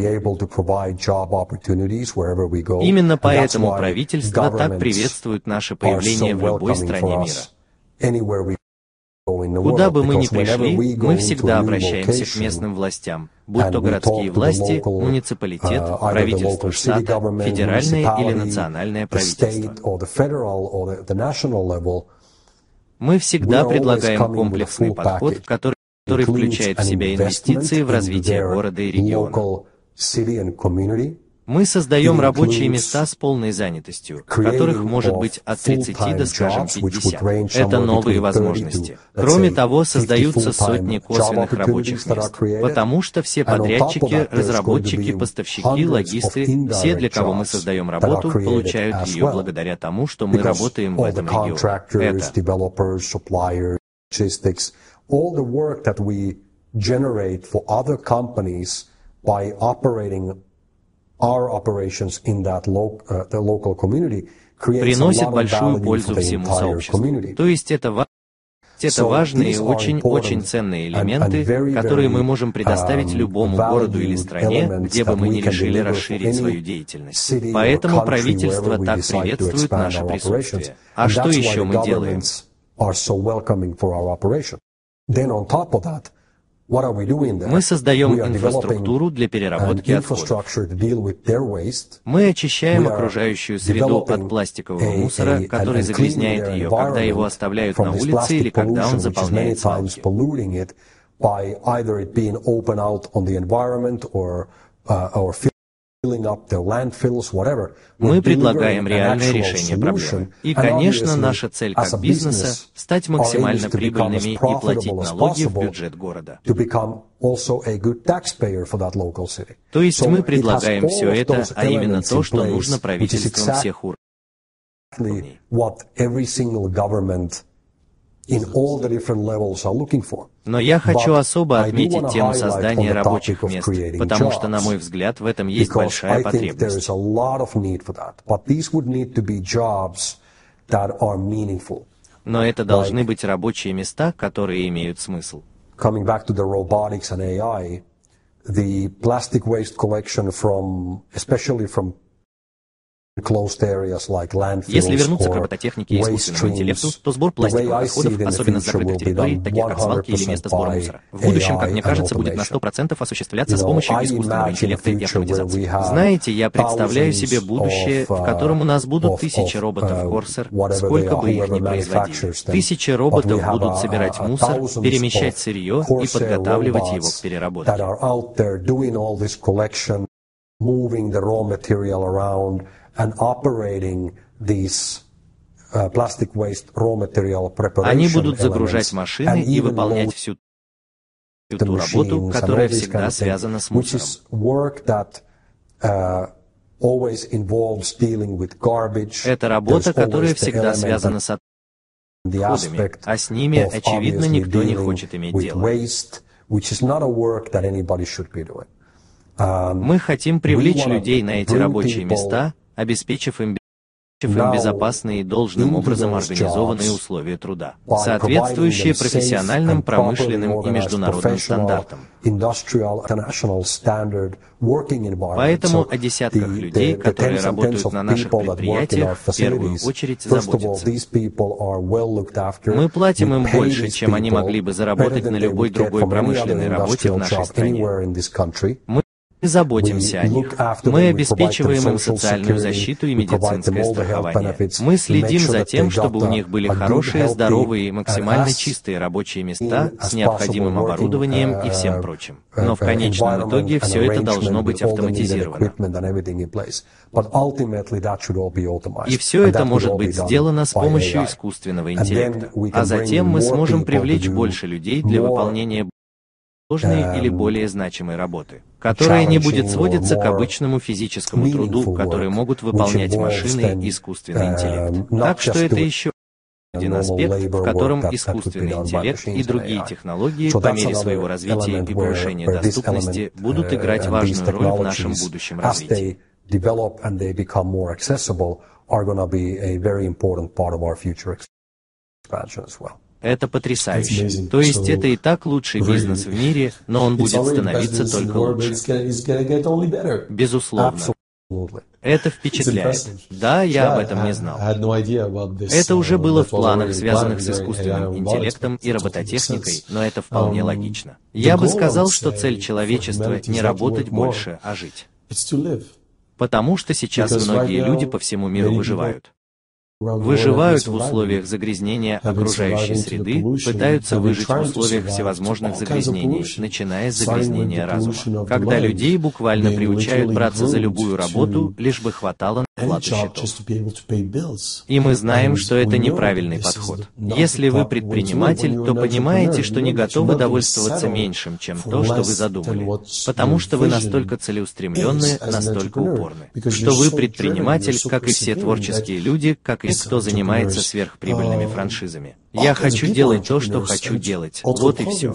Именно поэтому правительство так приветствует наше появление в любой стране мира. Куда бы мы ни пришли, мы всегда обращаемся к местным властям, будь то городские власти, муниципалитет, правительство штата, федеральное или национальное правительство. Мы всегда предлагаем комплексный подход, который, который включает в себя инвестиции в развитие города и региона. Мы создаем рабочие места с полной занятостью, которых может быть от тридцати до, скажем, пятидесяти. Это новые возможности. Кроме того, создаются сотни косвенных рабочих мест, потому что все подрядчики, разработчики, поставщики, логисты, все, для кого мы создаем работу, получают ее благодаря тому, что мы работаем в этом регионе. Это Our operations in that lo- uh, the local community приносит большую пользу всему сообществу. То есть это, ва- это важные и очень-очень ценные элементы, которые мы можем предоставить любому городу или стране, где бы мы ни решили расширить свою деятельность. Поэтому правительство так приветствует наше присутствие. А что еще мы делаем? Мы создаем инфраструктуру для переработки отходов. Мы очищаем окружающую среду от пластикового мусора, который загрязняет ее, когда его оставляют на улице или когда он заполняет свалки. Мы предлагаем реальное решение проблемы. И, конечно, наша цель как бизнеса — стать максимально прибыльными и платить налоги в бюджет города. То есть мы предлагаем все это, а именно то, что нужно правительствам всех уровней. Но я хочу особо отметить тему создания рабочих мест, потому что, на мой взгляд, в этом есть большая потребность. Но это должны быть рабочие места, которые имеют смысл. Если вернуться к робототехнике и искусственному интеллекту, то сбор пластиковых отходов, особенно с закрытых территорий, таких как свалки или место сбора мусора, в будущем, как мне кажется, будет на сто процентов осуществляться с помощью искусственного интеллекта и автоматизации. Знаете, я представляю себе будущее, в котором у нас будут тысячи роботов Corsair, сколько бы их ни производили. Тысячи роботов будут собирать мусор, перемещать сырье и подготавливать его к переработке. And operating these uh, plastic waste raw material preparation. Они будут загружать машины и выполнять всю ту работу, которая всегда связана с мусором. Это работа, которая всегда связана с отходами, а с ними, очевидно, никто не хочет иметь дело. Мы хотим привлечь людей на эти рабочие места, обеспечив им безопасные и должным образом организованные условия труда, соответствующие профессиональным, промышленным и международным стандартам. Поэтому о десятках людей, которые работают на наших предприятиях, в первую очередь заботятся. Мы платим им больше, чем они могли бы заработать на любой другой промышленной работе в нашей стране. Мы Мы заботимся о них. Мы обеспечиваем им социальную защиту и медицинское страхование. Мы следим за тем, чтобы у них были хорошие, здоровые и максимально чистые рабочие места с необходимым оборудованием и всем прочим. Но в конечном итоге все это должно быть автоматизировано. И все это может быть сделано с помощью искусственного интеллекта. А затем мы сможем привлечь больше людей для выполнения сложной или более значимой работы, которая не будет сводиться к обычному физическому труду, который могут выполнять машины и искусственный интеллект. Так что это еще один аспект, в котором искусственный интеллект и другие технологии по мере своего развития и повышения доступности будут играть важную роль в нашем будущем развитии. Это потрясающе. То есть это и так лучший бизнес в мире, но он будет становиться только лучше. Безусловно. Это впечатляет. Да, я об этом не знал. Это уже было в планах, связанных с искусственным интеллектом и робототехникой, но это вполне логично. Я бы сказал, что цель человечества не работать больше, а жить. Потому что сейчас многие люди по всему миру выживают. Выживают в условиях загрязнения окружающей среды, пытаются выжить в условиях всевозможных загрязнений, начиная с загрязнения разума, когда людей буквально приучают браться за любую работу, лишь бы хватало на оплату счетов. И мы знаем, что это неправильный подход. Если вы предприниматель, то понимаете, что не готовы довольствоваться меньшим, чем то, что вы задумали, потому что вы настолько целеустремленны, настолько упорны, что вы предприниматель, как и все творческие люди, как и кто занимается сверхприбыльными франшизами. Я хочу делать то, что хочу делать. Вот и все.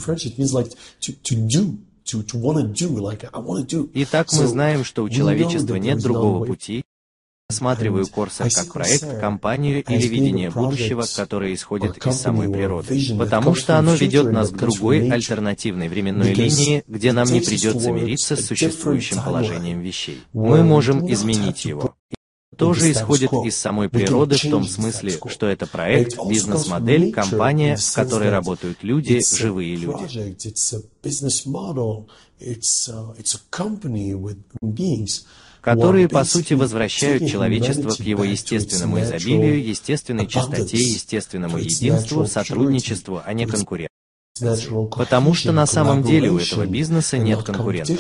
Итак, мы знаем, что у человечества нет другого пути. Рассматриваю Корсар как проект, компанию или видение будущего, которое исходит из самой природы, потому что оно ведет нас к другой альтернативной временной линии, где нам не придется мириться с существующим положением вещей. Мы можем изменить его. Тоже исходит из самой природы в том смысле, что это проект, бизнес-модель, компания, в которой работают люди, живые люди. Которые, по сути, возвращают человечество к его естественному изобилию, естественной чистоте, естественному единству, сотрудничеству, а не конкуренции. Потому что на самом деле у этого бизнеса нет конкурентов.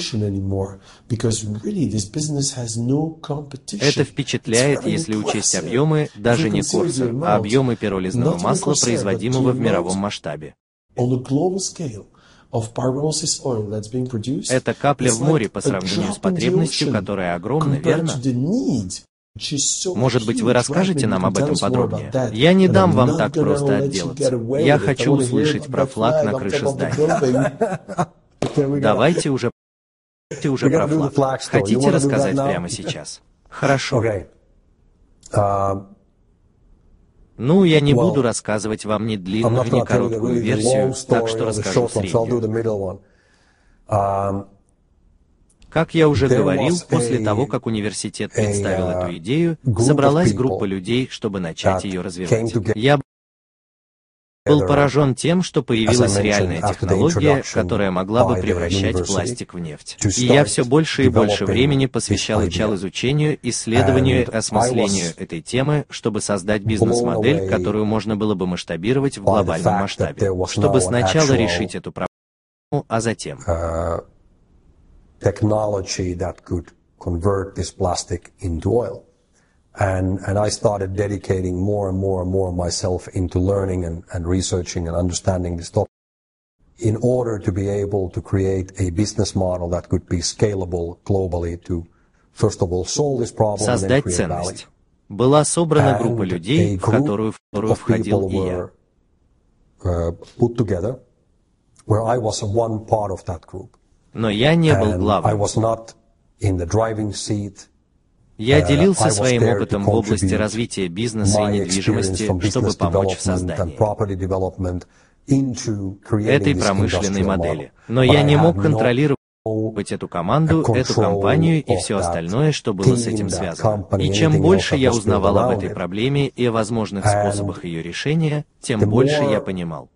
Это впечатляет, если учесть объемы, даже не Корсар, а объемы пиролизного масла, производимого в мировом масштабе. Это капля в море по сравнению с потребностью, которая огромна, верно? Может быть, вы расскажете нам об этом подробнее? Я не дам вам так просто отделаться. Я хочу услышать про флаг на крыше здания. Давайте уже, давайте уже про флаг. Хотите рассказать прямо сейчас? Хорошо. Ну, я не буду рассказывать вам ни длинную, ни короткую версию, так что расскажу среднюю. Как я уже говорил, после того, как университет представил эту идею, собралась группа людей, чтобы начать ее развивать. Я был поражен тем, что появилась реальная технология, которая могла бы превращать пластик в нефть. И я все больше и больше времени посвящал изучению, исследованию и осмыслению этой темы, чтобы создать бизнес-модель, которую можно было бы масштабировать в глобальном масштабе, чтобы сначала решить эту проблему, а затем... technology that could convert this plastic into oil. And, and I started dedicating more and more and more myself into learning and, and researching and understanding this topic in order to be able to create a business model that could be scalable globally to, first of all, solve this problem and then create value. Была собрана группа людей, в которую, в которую входил и я. Uh, put together, where I was one part of that group. Но я не был главным. Я делился своим опытом в области развития бизнеса и недвижимости, чтобы помочь в создании этой промышленной модели. Но я не мог контролировать эту команду, эту компанию и все остальное, что было с этим связано. И чем больше я узнавал об этой проблеме и о возможных способах ее решения, тем больше я понимал.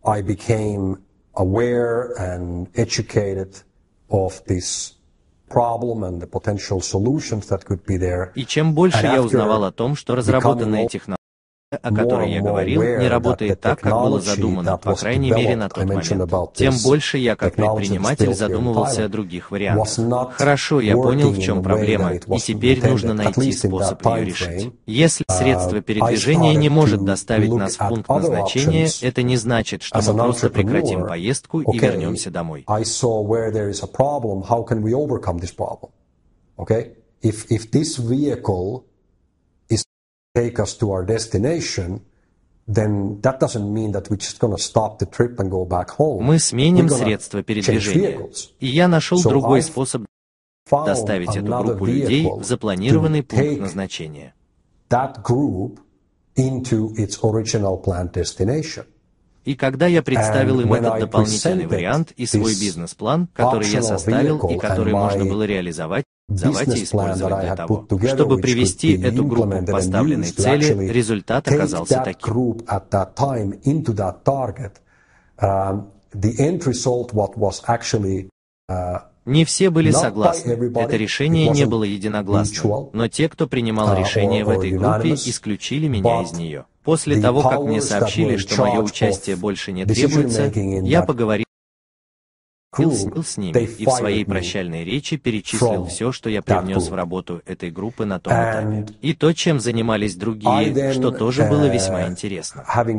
Of this problem and the potential solutions that could be there. И чем больше я узнавал о том, что разработанная технология, о которой я говорил, не работает так, как было задумано, по крайней мере на тот момент, тем больше я как предприниматель задумывался о других вариантах. Хорошо, я понял, в чем проблема, и теперь нужно найти способ ее решить. Если средство передвижения не может доставить нас в пункт назначения, это не значит, что мы просто прекратим поездку и вернемся домой. Take us to our destination, then that doesn't mean that we're just going to stop the trip and go back home. Мы сменим средства передвижения. И я нашел другой способ доставить эту группу людей в запланированный пункт назначения. That group into its original planned destination. И когда я представил им этот дополнительный вариант и свой бизнес-план, который я составил и который можно было реализовать, реализовать и использовать для того, чтобы привести эту группу к поставленной цели, результат оказался таким. Не все были согласны, это решение не было единогласным, но те, кто принимал решение в этой группе, исключили меня из нее. После того, как мне сообщили, что мое участие больше не требуется, я поговорил с ними и в своей прощальной речи перечислил все, что я привнес в работу этой группы на том этапе. И то, чем занимались другие, что тоже было весьма интересно.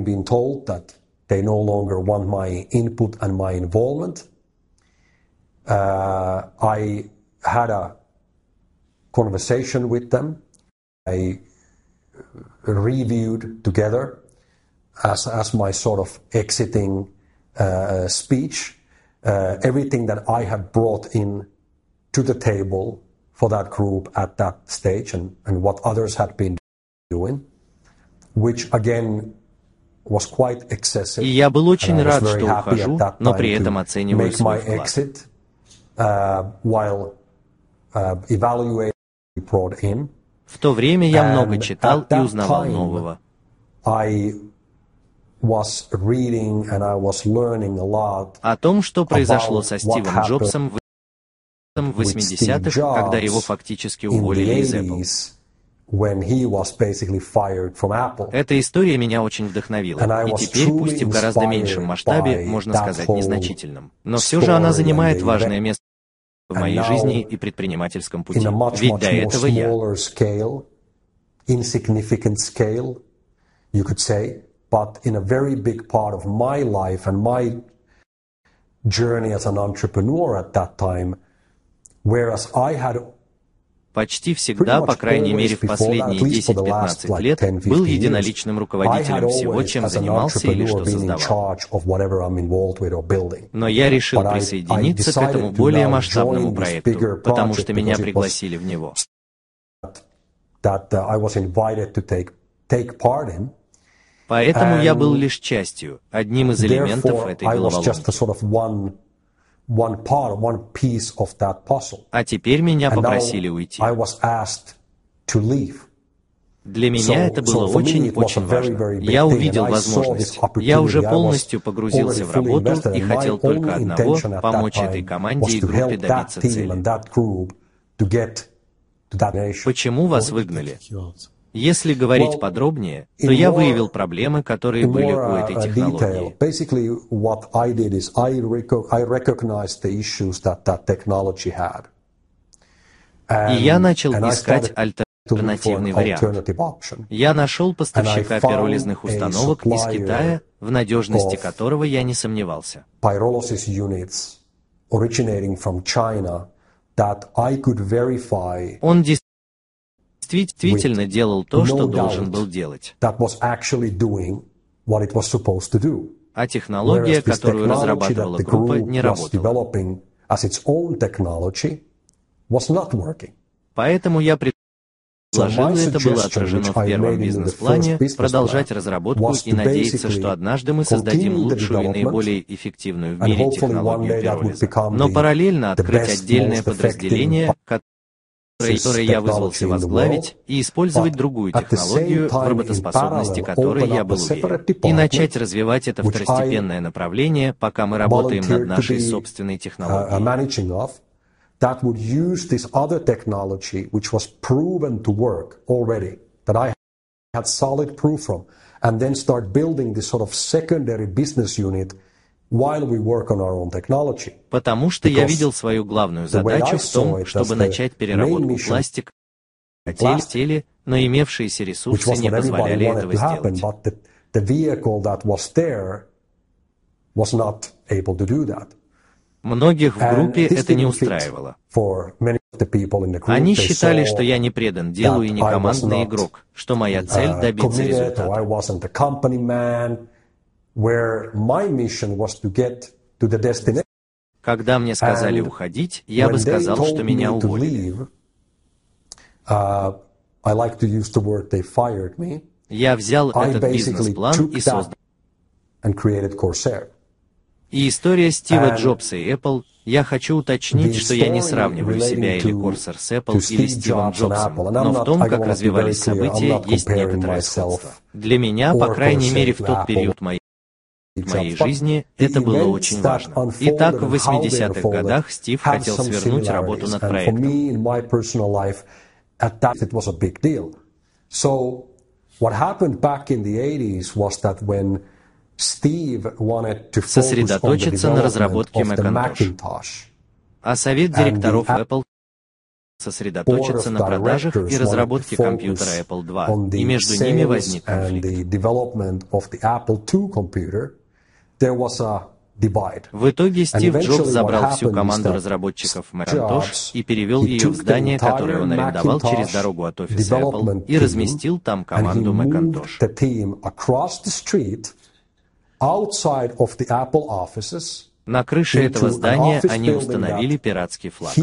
Uh, I had a conversation with them. I reviewed together as, as my sort of exiting uh, speech uh, everything that I had brought in to the table for that group at that stage and, and what others had been doing, which again was quite excessive. И я был очень рад, что ухожу, но при этом оцениваю свой вклад. Uh, while, uh, evaluating brought in. В то время я много читал и узнавал нового. I was reading and I was learning a lot о том, что произошло со Стивом Джобсом в восьмидесятых, когда его фактически уволили из Apple. When he was basically fired from Apple. Эта история меня очень вдохновила, и теперь, пусть и в гораздо меньшем масштабе, можно сказать, незначительном, но все же она занимает важное место в моей жизни и предпринимательском пути. Ведь до этого я... insignificant scale, you could say, but in a very big part of my life and my journey as an entrepreneur at that time, whereas I had почти всегда, по крайней мере в последние десять-пятнадцать лет, был единоличным руководителем всего, чем занимался или что создавал. Но я решил присоединиться к этому более масштабному проекту, потому что меня пригласили в него. Поэтому я был лишь частью, одним из элементов этой головоломки. One part, one piece of that puzzle. А теперь меня попросили уйти. I was asked to leave. Для меня это было очень-очень важно. Я увидел возможность. Я уже полностью погрузился в работу и хотел только одного — помочь этой команде и группе добиться цели. Почему вас выгнали? Если говорить подробнее, то я выявил проблемы, которые были у этой технологии. И я начал искать альтернативный вариант. Я нашел поставщика пиролизных установок из Китая, в надежности которого я не сомневался. Он действительно делал то, что должен был делать. А технология, которую разрабатывала группа, не работала. Поэтому я предложил, и это было отражено в первом бизнес-плане, продолжать разработку и надеяться, что однажды мы создадим лучшую и наиболее эффективную в мире технологию пиролиза. Но параллельно открыть отдельное подразделение, которое я вызвался возглавить, и использовать другую технологию, в работоспособности которой я был уверен, и начать развивать это второстепенное направление, пока мы работаем над нашей собственной технологией. That would use this other technology, which was proven to work already, that I had solid proof from, and then start building this sort of secondary business unit while we work on our own technology. Потому что я видел свою главную задачу в том, чтобы начать переработку пластика в теле, но имевшиеся ресурсы не позволяли этого сделать. But the, the vehicle that was there was not able to do that. Многих в группе это не устраивало. Они считали, что я не предан делу и не командный игрок, что моя цель — добиться результата. Когда мне сказали уходить, я бы сказал, что меня уволили. Я взял этот бизнес-план и создал and created Corsair. И история Стива Джобса и Apple, я хочу уточнить, что я не сравниваю себя или Corsair с Apple или Стивом Джобсом, но в том, как развивались события, есть некоторое сходство. Для меня, по крайней мере, в тот период моей В моей жизни это было очень важно. Итак, в восьмидесятых годах Стив хотел свернуть работу над проектом. Сосредоточиться на разработке Macintosh. А совет директоров Apple сосредоточиться на продажах и разработке компьютера Apple два, и между ними возник конфликт. В итоге Стив Джобс забрал всю команду разработчиков Macintosh и перевел ее в здание, которое он арендовал через дорогу от офиса Apple, и разместил там команду Macintosh. На крыше этого здания они установили пиратский флаг.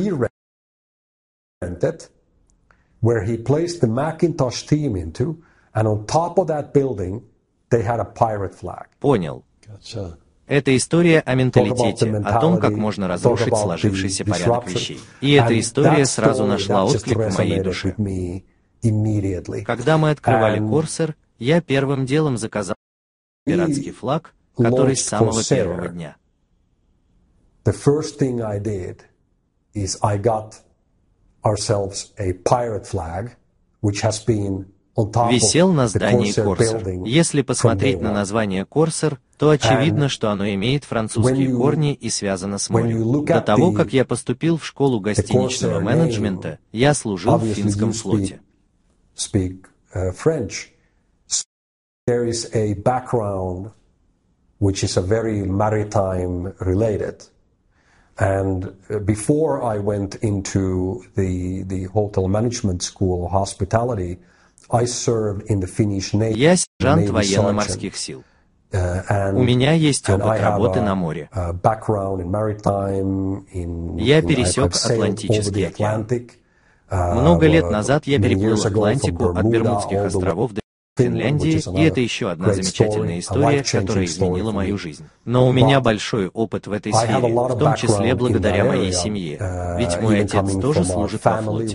Where he placed the Macintosh team into, and on top of that building, they had a pirate flag. Понял. Это история о менталитете, о том, как можно разрушить сложившийся порядок вещей. И эта история сразу нашла отклик в моей душе. Когда мы открывали Corsair, я первым делом заказал пиратский флаг, который с самого первого дня. The first thing I did is I got ourselves a pirate flag, which has been on top висел на of the здании Corsair Corsair. building. Если посмотреть на название Corsair, то очевидно, что оно имеет французские you, корни и связано с морем. До того, как я поступил в школу гостиничного менеджмента, я служил в финском флоте. Speak, uh, French. So there is a background which is a very maritime related. And before I went into the, the hotel management school of hospitality, I served in the Finnish Navy. Я сержант военно-морских сил. Uh, and, У меня есть опыт работы a, на море. A background in maritime, in, я in, пересек Атлантический океан. Много лет назад я переплыл Атлантику от Бермудских островов до Финляндии, и это еще одна замечательная история, которая изменила мою жизнь. Но у меня большой опыт в этой сфере, в том числе благодаря моей семье, ведь мой отец тоже служит во флоте.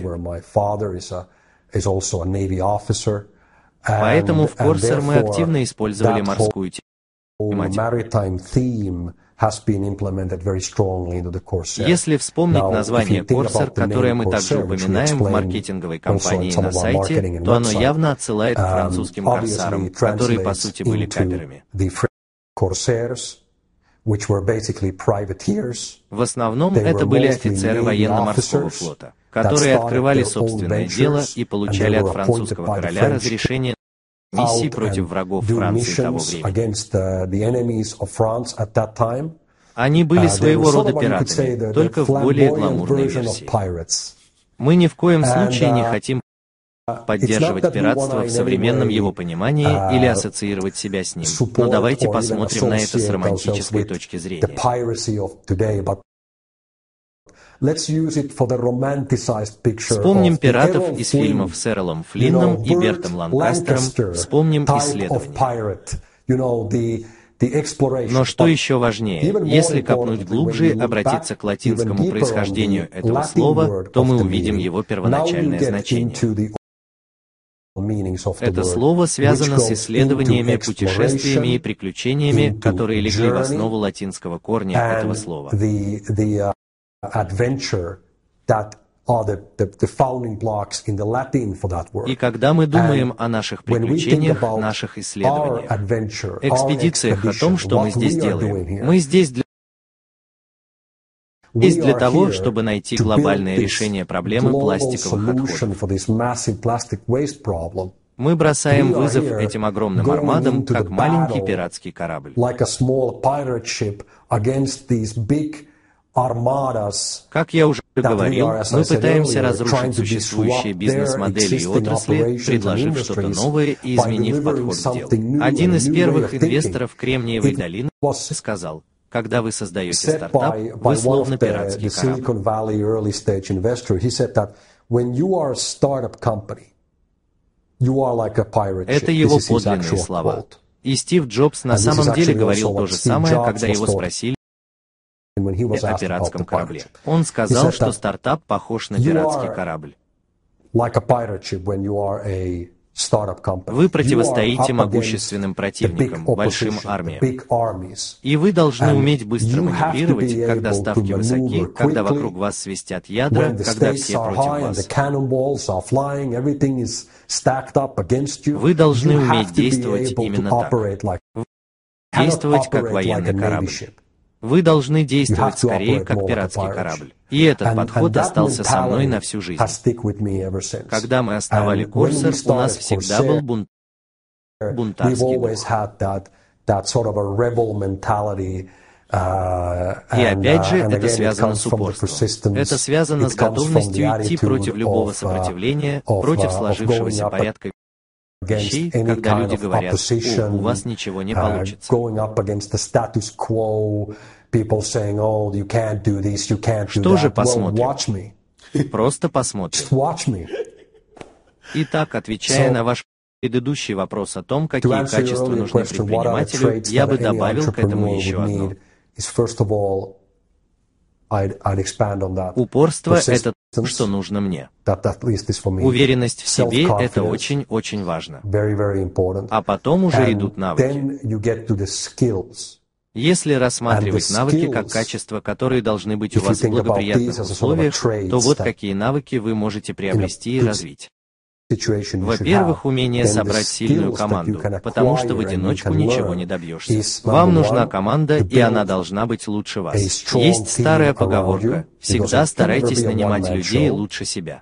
Поэтому в Corsair мы активно использовали морскую тематику. Если вспомнить название Corsair, которое мы также упоминаем в маркетинговой кампании на сайте, то оно явно отсылает к французским корсарам, которые по сути были каперами. В основном это были офицеры военно-морского флота, которые открывали собственное дело и получали от французского короля разрешение миссий против врагов Франции того времени. Они были своего рода пиратами, только в более гламурной версии. Мы ни в коем случае не хотим поддерживать пиратство в современном его понимании или ассоциировать себя с ним. Но давайте посмотрим на это с романтической точки зрения. Вспомним пиратов из фильмов с Эролом Флинном и Бертом Ланкастером, вспомним исследования. Но что еще важнее, если копнуть глубже и обратиться к латинскому происхождению этого слова, то мы увидим его первоначальное значение. Это слово связано с исследованиями, путешествиями и приключениями, которые легли в основу латинского корня этого слова. И когда мы думаем о наших приключениях, наших исследованиях, экспедициях, о том, что мы здесь делаем, мы здесь для Здесь для того, чтобы найти глобальное решение проблемы пластиковых отходов. Мы бросаем вызов этим огромным армадам, как маленький пиратский корабль. Как я уже говорил, мы пытаемся разрушить существующие бизнес-модели и отрасли, предложив что-то новое и изменив подход к делу. Один из первых инвесторов Кремниевой долины сказал: когда вы создаете стартап, вы словно пиратский корабль. Это его подлинные слова. И Стив Джобс на самом деле говорил то же самое, когда его спросили о пиратском корабле. Он сказал, что стартап похож на пиратский корабль. Вы противостоите могущественным противникам, большим армиям. И вы должны уметь быстро маневрировать, когда ставки высоки, когда вокруг вас свистят ядра, когда все против вас. Вы должны уметь действовать именно так. Действовать как военный корабль. Вы должны действовать скорее, как пиратский корабль. И этот подход остался со мной на всю жизнь. Когда мы основали Corsair, у нас всегда был бунт... бунтарский дух. И опять же, это связано с упорством. Это связано с готовностью идти против любого сопротивления, против сложившегося порядка вещей, когда люди говорят: «О, у вас ничего не получится». Что же посмотрим? Просто посмотрим. Итак, отвечая на ваш предыдущий вопрос о том, какие качества нужны предпринимателю, я бы добавил к этому еще одно. Упорство — это то, что нужно мне. Уверенность в себе — это очень-очень важно. А потом уже идут навыки. Если рассматривать навыки как качества, которые должны быть у вас в благоприятных условиях, то вот какие навыки вы можете приобрести и развить. Во-первых, умение собрать сильную команду, потому что в одиночку ничего не добьешься. Вам нужна команда, и она должна быть лучше вас. Есть старая поговорка: всегда старайтесь нанимать людей лучше себя.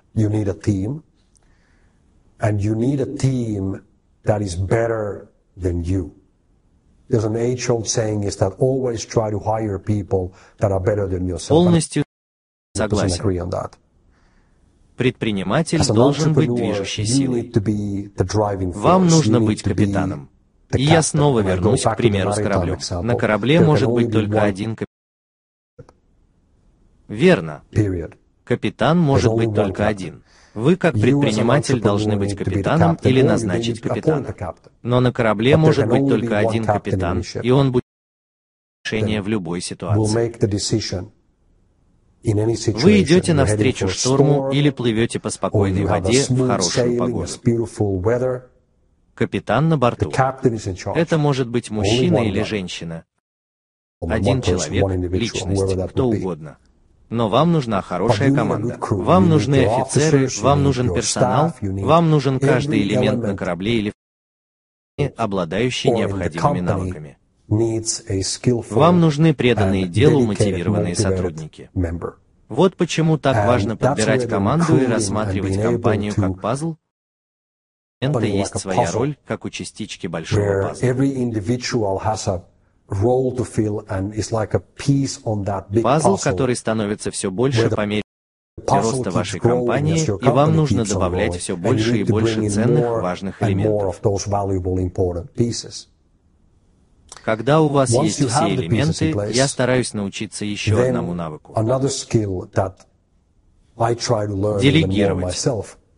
Полностью согласен. Предприниматель должен быть движущей силой. Вам нужно быть капитаном. И я снова вернусь к примеру с кораблем. На корабле может быть только один капитан. Верно. Капитан может быть только один. Вы, как предприниматель, должны быть капитаном или назначить капитана. Но на корабле может быть только один капитан, и он будет принимать решение в любой ситуации. Вы идете навстречу шторму или плывете по спокойной воде в хорошую погоду. Капитан на борту. Это может быть мужчина или женщина. Один человек, личность, кто угодно. Но вам нужна хорошая команда. Вам нужны офицеры, вам нужен персонал, вам нужен каждый элемент на корабле или в обладающий необходимыми навыками. Вам нужны преданные делу мотивированные сотрудники. Вот почему так важно подбирать команду и рассматривать компанию как пазл. У элемента есть своя роль, как у частички большого пазла. Пазл, который становится все больше по мере роста вашей компании, и вам нужно добавлять все больше и больше ценных, важных элементов. Когда у вас есть все элементы, я стараюсь научиться еще одному навыку. Делегировать.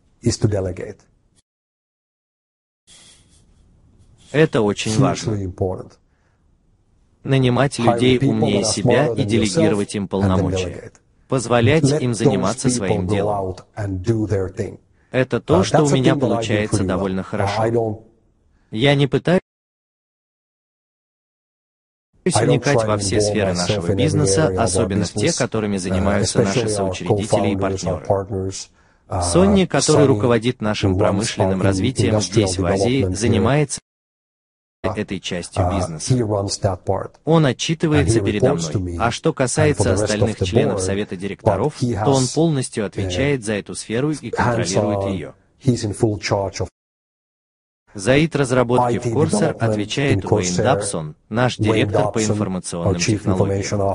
Это очень важно. Нанимать людей умнее себя и делегировать им полномочия. Позволять им заниматься своим делом. Это то, что у меня получается довольно хорошо. Я не пытаюсь вникать во все сферы нашего бизнеса, особенно в те, которыми занимаются наши соучредители и партнеры. Сонни, который руководит нашим промышленным развитием здесь, в Азии, занимается этой частью бизнеса. Он отчитывается передо мной. А что касается остальных членов совета директоров, то он полностью отвечает за эту сферу и контролирует ее. За ай ти-разработки в Corsair отвечает Уэйн Дабсон, наш директор по информационным технологиям.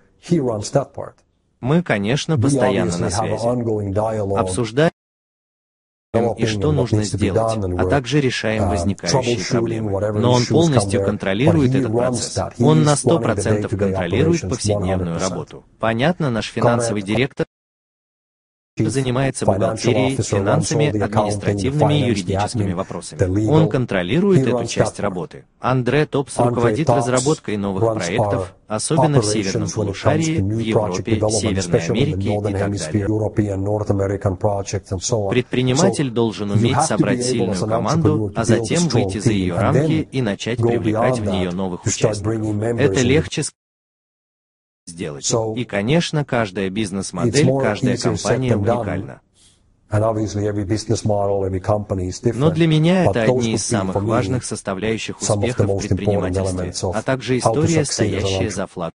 Мы, конечно, постоянно на связи. Обсуждаем и что нужно сделать, а также решаем возникающие проблемы. Но он полностью контролирует этот процесс. Он на сто процентов контролирует повседневную работу. Понятно, наш финансовый директор занимается бухгалтерией, финансами, административными и юридическими вопросами. Он контролирует эту часть работы. Андре Топс руководит разработкой новых проектов, особенно в северном полушарии, в Европе, Северной Америке и так далее. Предприниматель должен уметь собрать сильную команду, а затем выйти за ее рамки и начать привлекать в нее новых участников. Это легче сделать. И, конечно, каждая бизнес-модель, каждая компания уникальна. Но для меня это одни из самых важных составляющих успеха в предпринимательстве, а также история, стоящая за флагом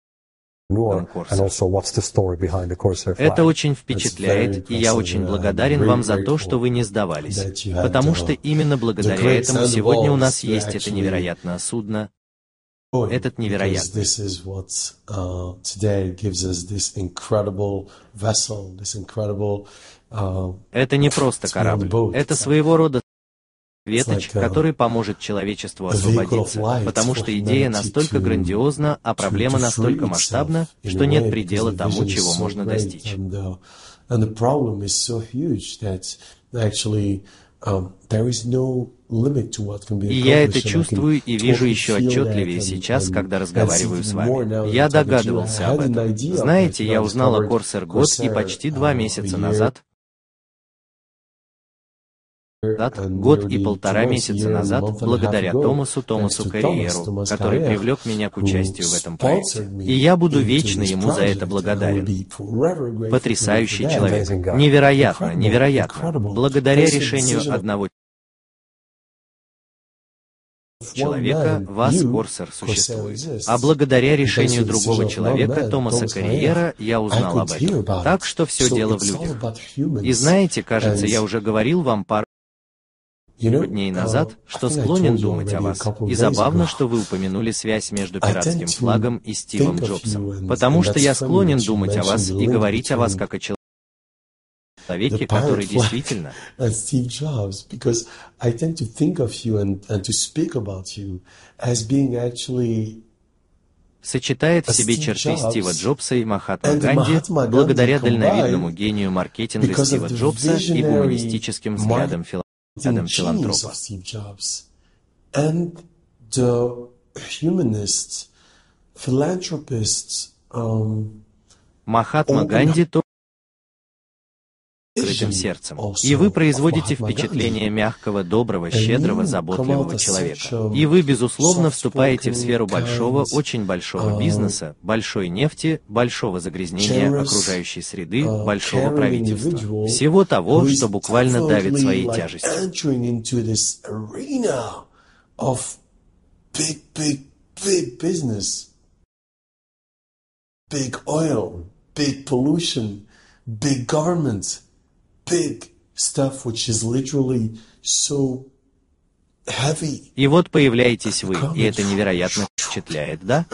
Coursera. Это очень впечатляет, и я очень благодарен вам за то, что вы не сдавались, потому что именно благодаря этому сегодня у нас есть это невероятное судно, этот невероятный. Это не просто корабль, это своего рода веточ, который поможет человечеству освободиться, потому что идея настолько грандиозна, а проблема настолько масштабна, что нет предела тому, чего можно достичь. И я это чувствую и вижу еще отчетливее сейчас, когда разговариваю с вами. Я догадывался об этом. Знаете, я узнал о Coursera год и почти два месяца назад, год и полтора месяца назад, благодаря Томасу Томасу Карриеру, который привлек меня к участию в этом проекте. И я буду вечно ему за это благодарен. Потрясающий человек. Невероятно, невероятно. Благодаря решению одного человека, вас Coursera существует. А благодаря решению другого человека, Томаса Карриера, я узнал об этом. Так что все дело в людях. И знаете, кажется, я уже говорил вам пару дней назад, что склонен думать о вас. И забавно, что вы упомянули связь между пиратским флагом и Стивом Джобсом. Потому что я склонен думать о вас и говорить о вас как о человеке, который действительно сочетает в себе черты Стива Джобса и Махатмы Ганди, благодаря дальновидному гению маркетинга Стива Джобса и гуманистическим взглядам филантропа. Адам филантропа. Махатма Ганди тоже с открытым сердцем. И вы производите впечатление мягкого, доброго, щедрого, заботливого человека. И вы, безусловно, вступаете в сферу большого, очень большого бизнеса, большой нефти, большого загрязнения окружающей среды, большого правительства. Всего того, что буквально давит своей тяжестью. И вот появляетесь вы, и это невероятно впечатляет, да?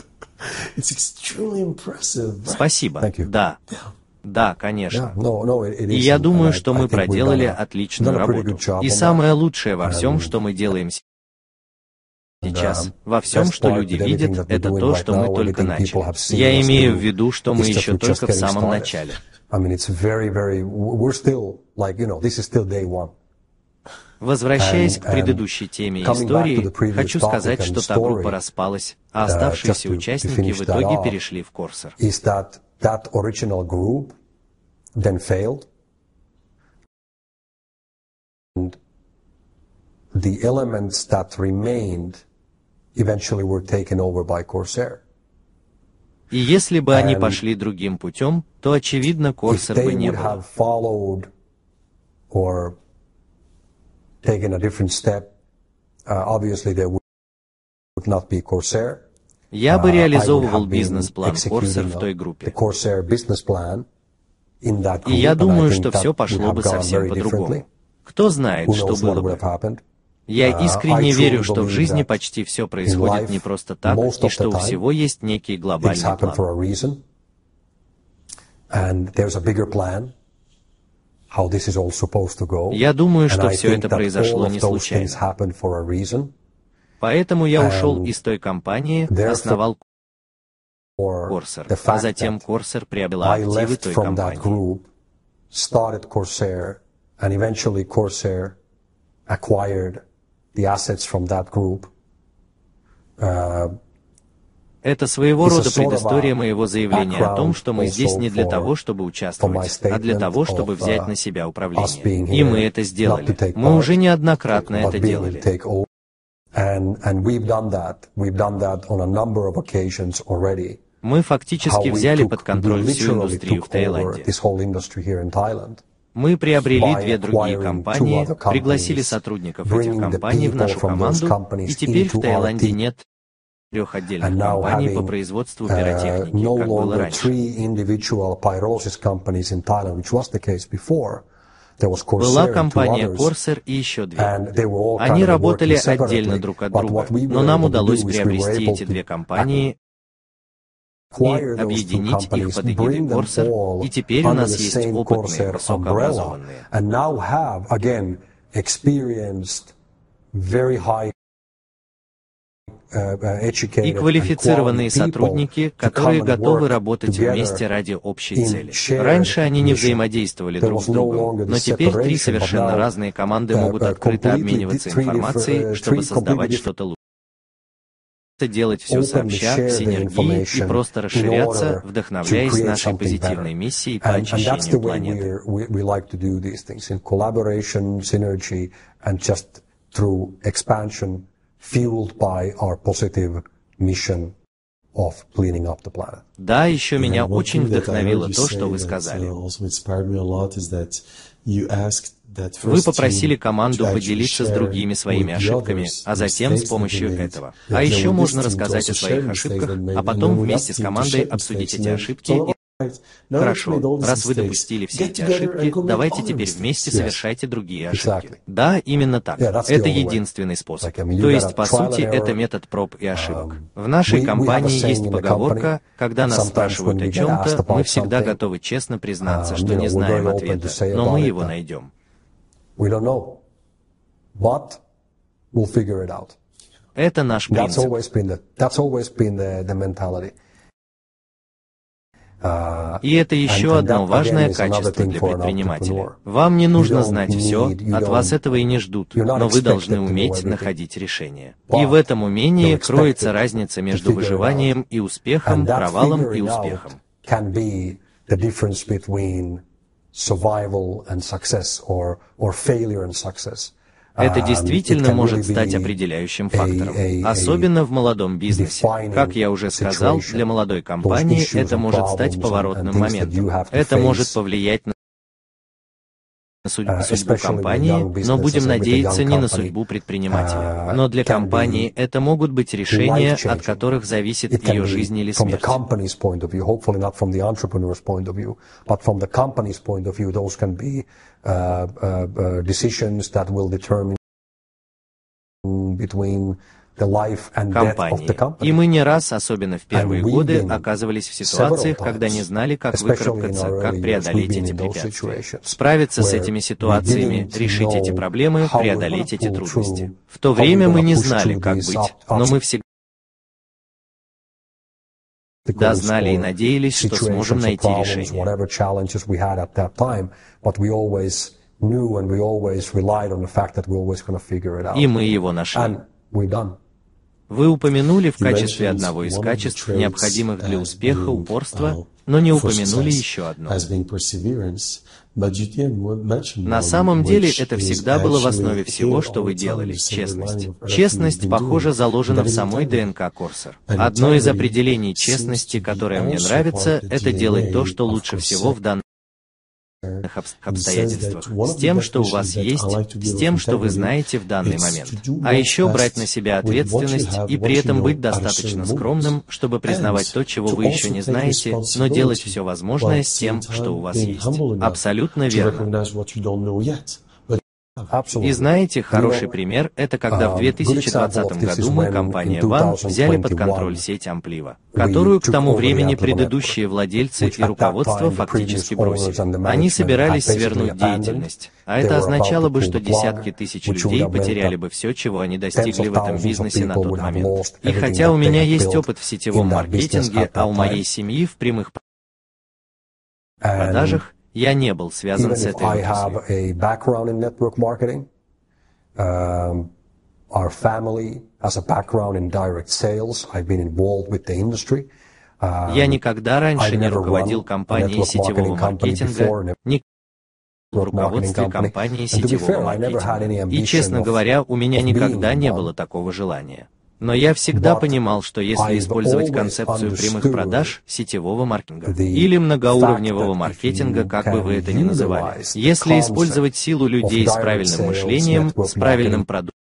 Спасибо. Да. Да, конечно. И я думаю, что мы проделали отличную работу. И самое лучшее во всем, что мы делаем сейчас, во всем, что люди видят, это то, что мы только начали. Я имею в виду, что мы еще только в самом начале. Возвращаясь к предыдущей теме истории, хочу сказать, что та группа распалась, а оставшиеся участники в итоге перешли в Coursera. The elements that remained eventually were taken over by Coursera. И если бы они пошли другим путем, то, очевидно, Coursera бы не было. Я бы реализовывал бизнес-план Coursera в той группе. И я думаю, что все пошло бы совсем по-другому. Кто знает, что было бы. Я искренне верю, что в жизни почти все происходит не просто так, и что у всего есть некий глобальный план. Я думаю, что все это произошло не случайно. Поэтому я ушел из той компании, основал Coursera, а затем Coursera приобрела активы той компании. started Corsair, and eventually Corsair acquired the assets from that group. Uh, Это своего рода предыстория моего заявления о том, что мы здесь не для того, чтобы участвовать, а для того, чтобы взять на себя управление. И мы это сделали. Мы уже неоднократно это делали. Мы фактически взяли под контроль всю индустрию в Таиланде. Мы приобрели две другие компании, пригласили сотрудников этих компаний в нашу команду, и теперь в Таиланде нет трех отдельных компаний по производству пиротехники, как было раньше. Была компания Corsair и еще две. Они работали отдельно друг от друга, но нам удалось приобрести эти две компании и объединить их под эгидой Corsair, и теперь у нас есть опытные, высокообразованные и квалифицированные сотрудники, которые готовы работать вместе ради общей цели. Раньше они не взаимодействовали друг с другом, но теперь три совершенно разные команды могут открыто обмениваться информацией, чтобы создавать что-то лучшее. Делать все сообща, в синергии и просто расширяться, вдохновляясь нашей позитивной миссией по очищению планеты. Fueled by our positive mission of cleaning up the planet. Да, еще меня очень вдохновило то, что вы сказали. Вы попросили команду поделиться с другими своими ошибками, а затем с помощью этого. А еще можно рассказать о своих ошибках, а потом вместе с командой обсудить эти ошибки. Хорошо, раз вы допустили все эти ошибки, давайте теперь вместе совершайте другие ошибки. Да, именно так. Это единственный способ. То есть, по сути, это метод проб и ошибок. В нашей компании есть поговорка, когда нас спрашивают о чем-то, мы всегда готовы честно признаться, что не знаем ответа, но мы его найдем. Это наш принцип. И это еще одно важное качество для предпринимателя. Вам не нужно знать все, от вас этого и не ждут, но вы должны уметь находить решения. И в этом умении кроется разница между выживанием и успехом, провалом и успехом. Это действительно может стать определяющим фактором, особенно в молодом бизнесе. Как я уже сказал, для молодой компании это может стать поворотным моментом. Это может повлиять на судьбу компании, но будем надеяться не на судьбу предпринимателя. Но для компании это могут быть решения, от которых зависит ее жизнь или смерть. Uh, uh, uh, decisions that will determine between the life and death of the company. И мы не раз, особенно в первые годы, оказывались в ситуациях, когда не знали, как выкарабкаться, как преодолеть эти препятствия. Справиться с этими ситуациями, решить эти проблемы, преодолеть эти трудности. В то время мы не знали, как быть, но мы всегда Да, знали и надеялись, что сможем найти решение. И мы его нашли. Вы упомянули в качестве одного из качеств, необходимых для успеха, упорство, но не упомянули еще одно. На самом деле это всегда было в основе всего, что вы делали – честность. Честность, похоже, заложена в самой ДНК Corsair. Одно из определений честности, которое мне нравится, это делать то, что лучше всего в данном обстоятельствах, с тем, что у вас есть, с тем, что вы знаете в данный момент. А еще брать на себя ответственность и при этом быть достаточно скромным, чтобы признавать то, чего вы еще не знаете, но делать все возможное с тем, что у вас есть. Абсолютно верно. И знаете, хороший пример – это когда в две тысячи двадцатом году мы, компания Ван, взяли под контроль сеть Амплива, которую к тому времени предыдущие владельцы и руководство фактически бросили. Они собирались свернуть деятельность, а это означало бы, что десятки тысяч людей потеряли бы все, чего они достигли в этом бизнесе на тот момент. И хотя у меня есть опыт в сетевом маркетинге, а у моей семьи в прямых продажах, я не был связан с этой отраслью. Our family has a background in direct sales. I've been involved with the industry. Um, Я никогда раньше не руководил компанией сетевого маркетинга, ни в руководстве компании сетевого маркетинга. И, честно говоря, у меня никогда не было такого желания. Но я всегда понимал, что если использовать концепцию прямых продаж, сетевого маркетинга или многоуровневого маркетинга, как бы вы это ни называли, если использовать силу людей с правильным мышлением, с правильным продуктом,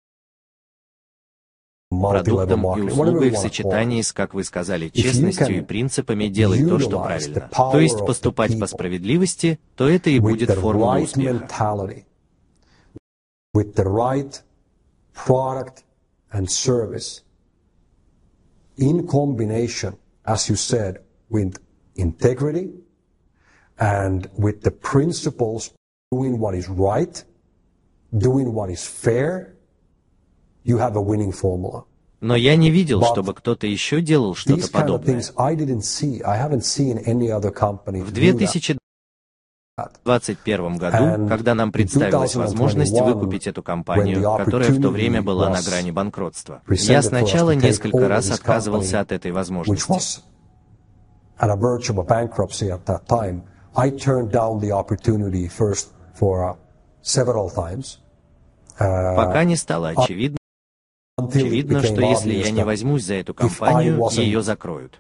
продуктом и услугой в сочетании с, как вы сказали, честностью и принципами «делай то, что правильно», то есть поступать по справедливости, то это и будет формула успеха. In combination, as you said, with integrity and with the principles, doing what is right, doing what is fair, you have a winning formula. Но я не видел, чтобы кто-то еще делал что-то подобное. В две тысячи двадцать первом году, когда нам представилась возможность выкупить эту компанию, которая в то время была на грани банкротства, я сначала несколько раз отказывался от этой возможности. Пока не стало очевидно, Очевидно, что если я не возьмусь за эту компанию, ее закроют.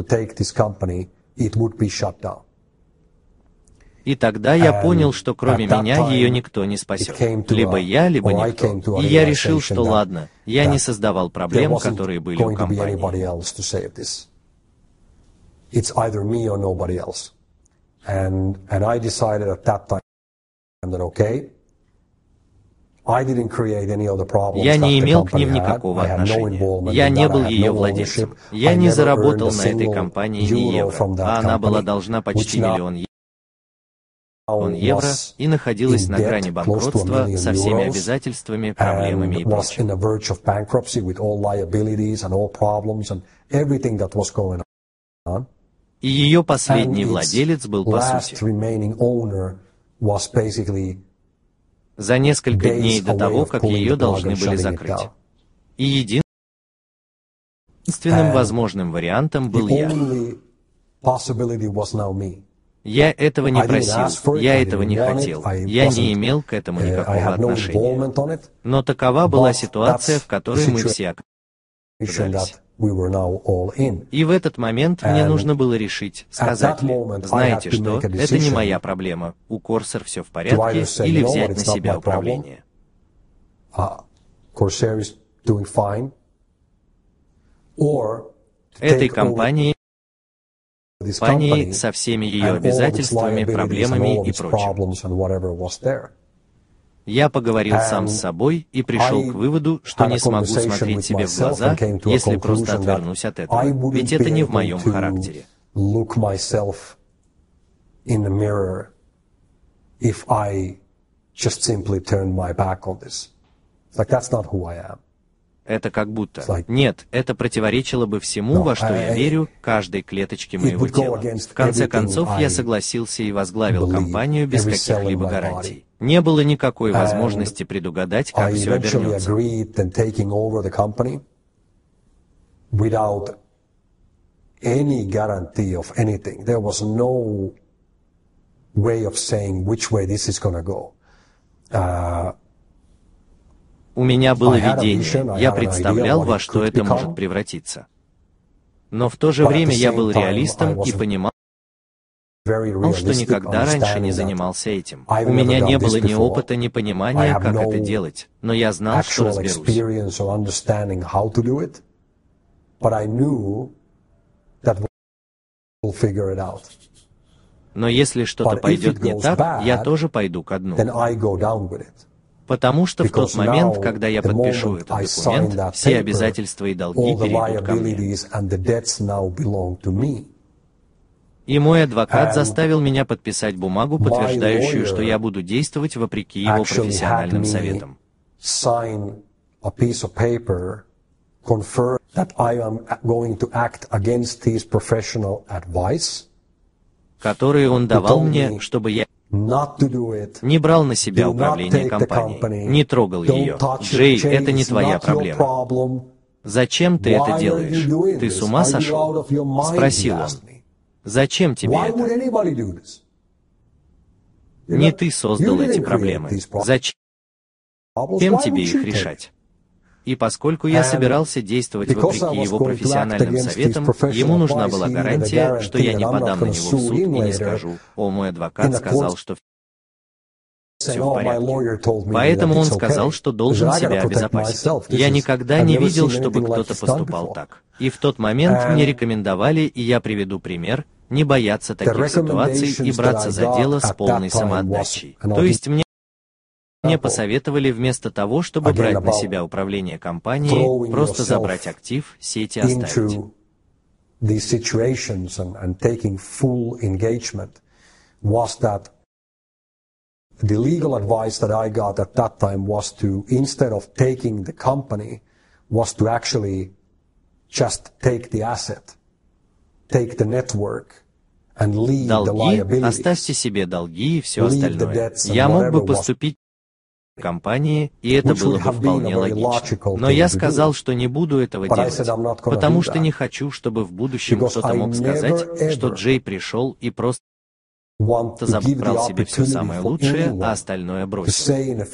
И тогда я понял, что кроме меня ее никто не спасет. Либо я, либо никто. И я решил, что ладно, я не создавал проблем, которые были у компании. Я не имел к ним никакого отношения. Я не был ее владельцем. Я не заработал на этой компании ни евро, а она была должна почти миллион евро и находилась на грани банкротства со всеми обязательствами, проблемами и прочим. И ее последний владелец был, по сути, за несколько дней до того, как ее должны были закрыть. И единственным возможным вариантом был я. Я этого не просил, я этого не хотел, я не имел к этому никакого отношения. Но такова была ситуация, в которой мы все оказались. И в этот момент мне нужно было решить, сказать ли, знаете что, это не моя проблема, у Corsair все в порядке, или взять на себя управление. Этой компании, компании со всеми ее обязательствами, проблемами и прочим. Я поговорил сам с собой и пришел к выводу, что не смогу смотреть себе в глаза, если просто отвернусь от этого, ведь это не в моем характере. Это как будто... Нет, это противоречило бы всему, во что я верю, каждой клеточке моего тела. В конце концов, я согласился и возглавил компанию без каких-либо гарантий. Не было никакой возможности предугадать, как все обернется. У меня было видение, я представлял, во что это может превратиться. Но в то же время я был реалистом и понимал, что никогда раньше не занимался этим. У меня не было ни опыта, ни понимания, как это делать, но я знал, что разберусь. Но если что-то пойдет не так, я тоже пойду ко дну. Потому что в тот момент, когда я подпишу этот документ, все обязательства и долги перейдут ко мне. И мой адвокат заставил меня подписать бумагу, подтверждающую, что я буду действовать вопреки его профессиональным советам. Которые он давал мне, чтобы я Не брал на себя управление компанией, не трогал ее. Джей, это не твоя проблема. Зачем ты это делаешь? Ты с ума сошел? Спросил он. Зачем тебе это? Не ты создал эти проблемы. Зачем тебе их решать? И поскольку я собирался действовать вопреки его профессиональным советам, ему нужна была гарантия, что я не подам на него в суд и не скажу: «О, мой адвокат сказал, что все в порядке». Поэтому он сказал, что должен себя обезопасить. Я никогда не видел, чтобы кто-то поступал так. И в тот момент мне рекомендовали, и я приведу пример, не бояться таких ситуаций и браться за дело с полной самоотдачей. То есть мне Мне посоветовали вместо того, чтобы брать на себя управление компанией, просто забрать актив, сеть и оставить. The legal advice that I got at that time was to, instead of taking the company, was to actually just take the asset, take the network, and leave the liabilities. Долги, оставьте себе долги и все остальное. Я мог бы поступить компании, и это было бы вполне логично. Но я сказал, что не буду этого делать, потому что не хочу, чтобы в будущем кто-то мог сказать, что Джей пришел и просто забрал себе все самое лучшее, а остальное бросил.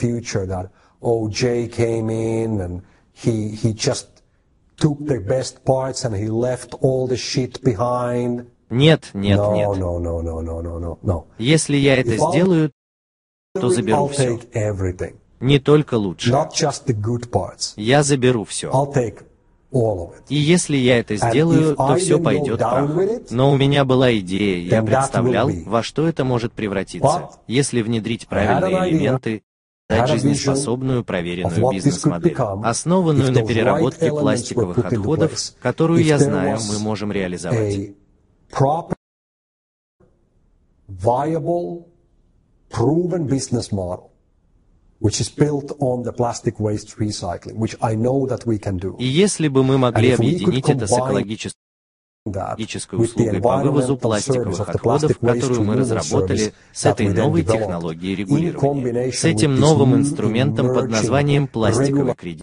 Нет, нет, нет. Если я это сделаю, то заберу все. Не только лучшее. Я заберу все. И если я это сделаю, то все пойдет прахом. Но у меня была идея, я представлял, во что это может превратиться, если внедрить правильные элементы, дать жизнеспособную проверенную бизнес-модель, основанную на переработке пластиковых отходов, которую, я знаю, мы можем реализовать. Proven business model, which is built on the plastic waste recycling, which I know that we can do. И если бы мы могли объединить это с экологической услугой по вывозу пластиковых отходов, которую мы разработали, с этой новой технологией регулирования, с этим новым инструментом под названием пластиковый кредит,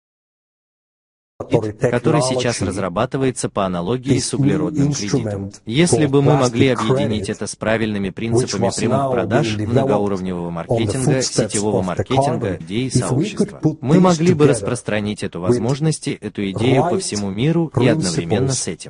который сейчас разрабатывается по аналогии с углеродным кредитом. Если бы мы могли объединить это с правильными принципами прямых продаж, многоуровневого маркетинга, сетевого маркетинга, идеи сообщества, мы могли бы распространить эту возможность, эту идею по всему миру и одновременно с этим.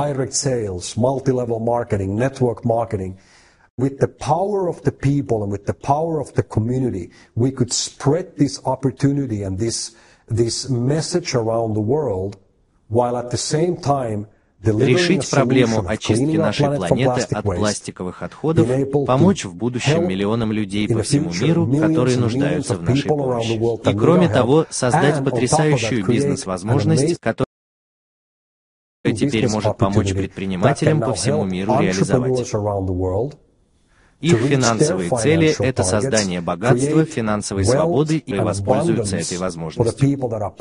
With the power of the people and with the power of the community, we could spread this opportunity and this this message around the world, while at the same time решить проблему очистки нашей планеты от пластиковых отходов, помочь в будущем миллионам людей по всему миру, которые нуждаются в нашей помощи. И кроме того, создать потрясающую бизнес-возможность, которая теперь может помочь предпринимателям по всему миру реализовать. Их финансовые цели – это создание богатства, финансовой свободы, и воспользуются этой возможностью.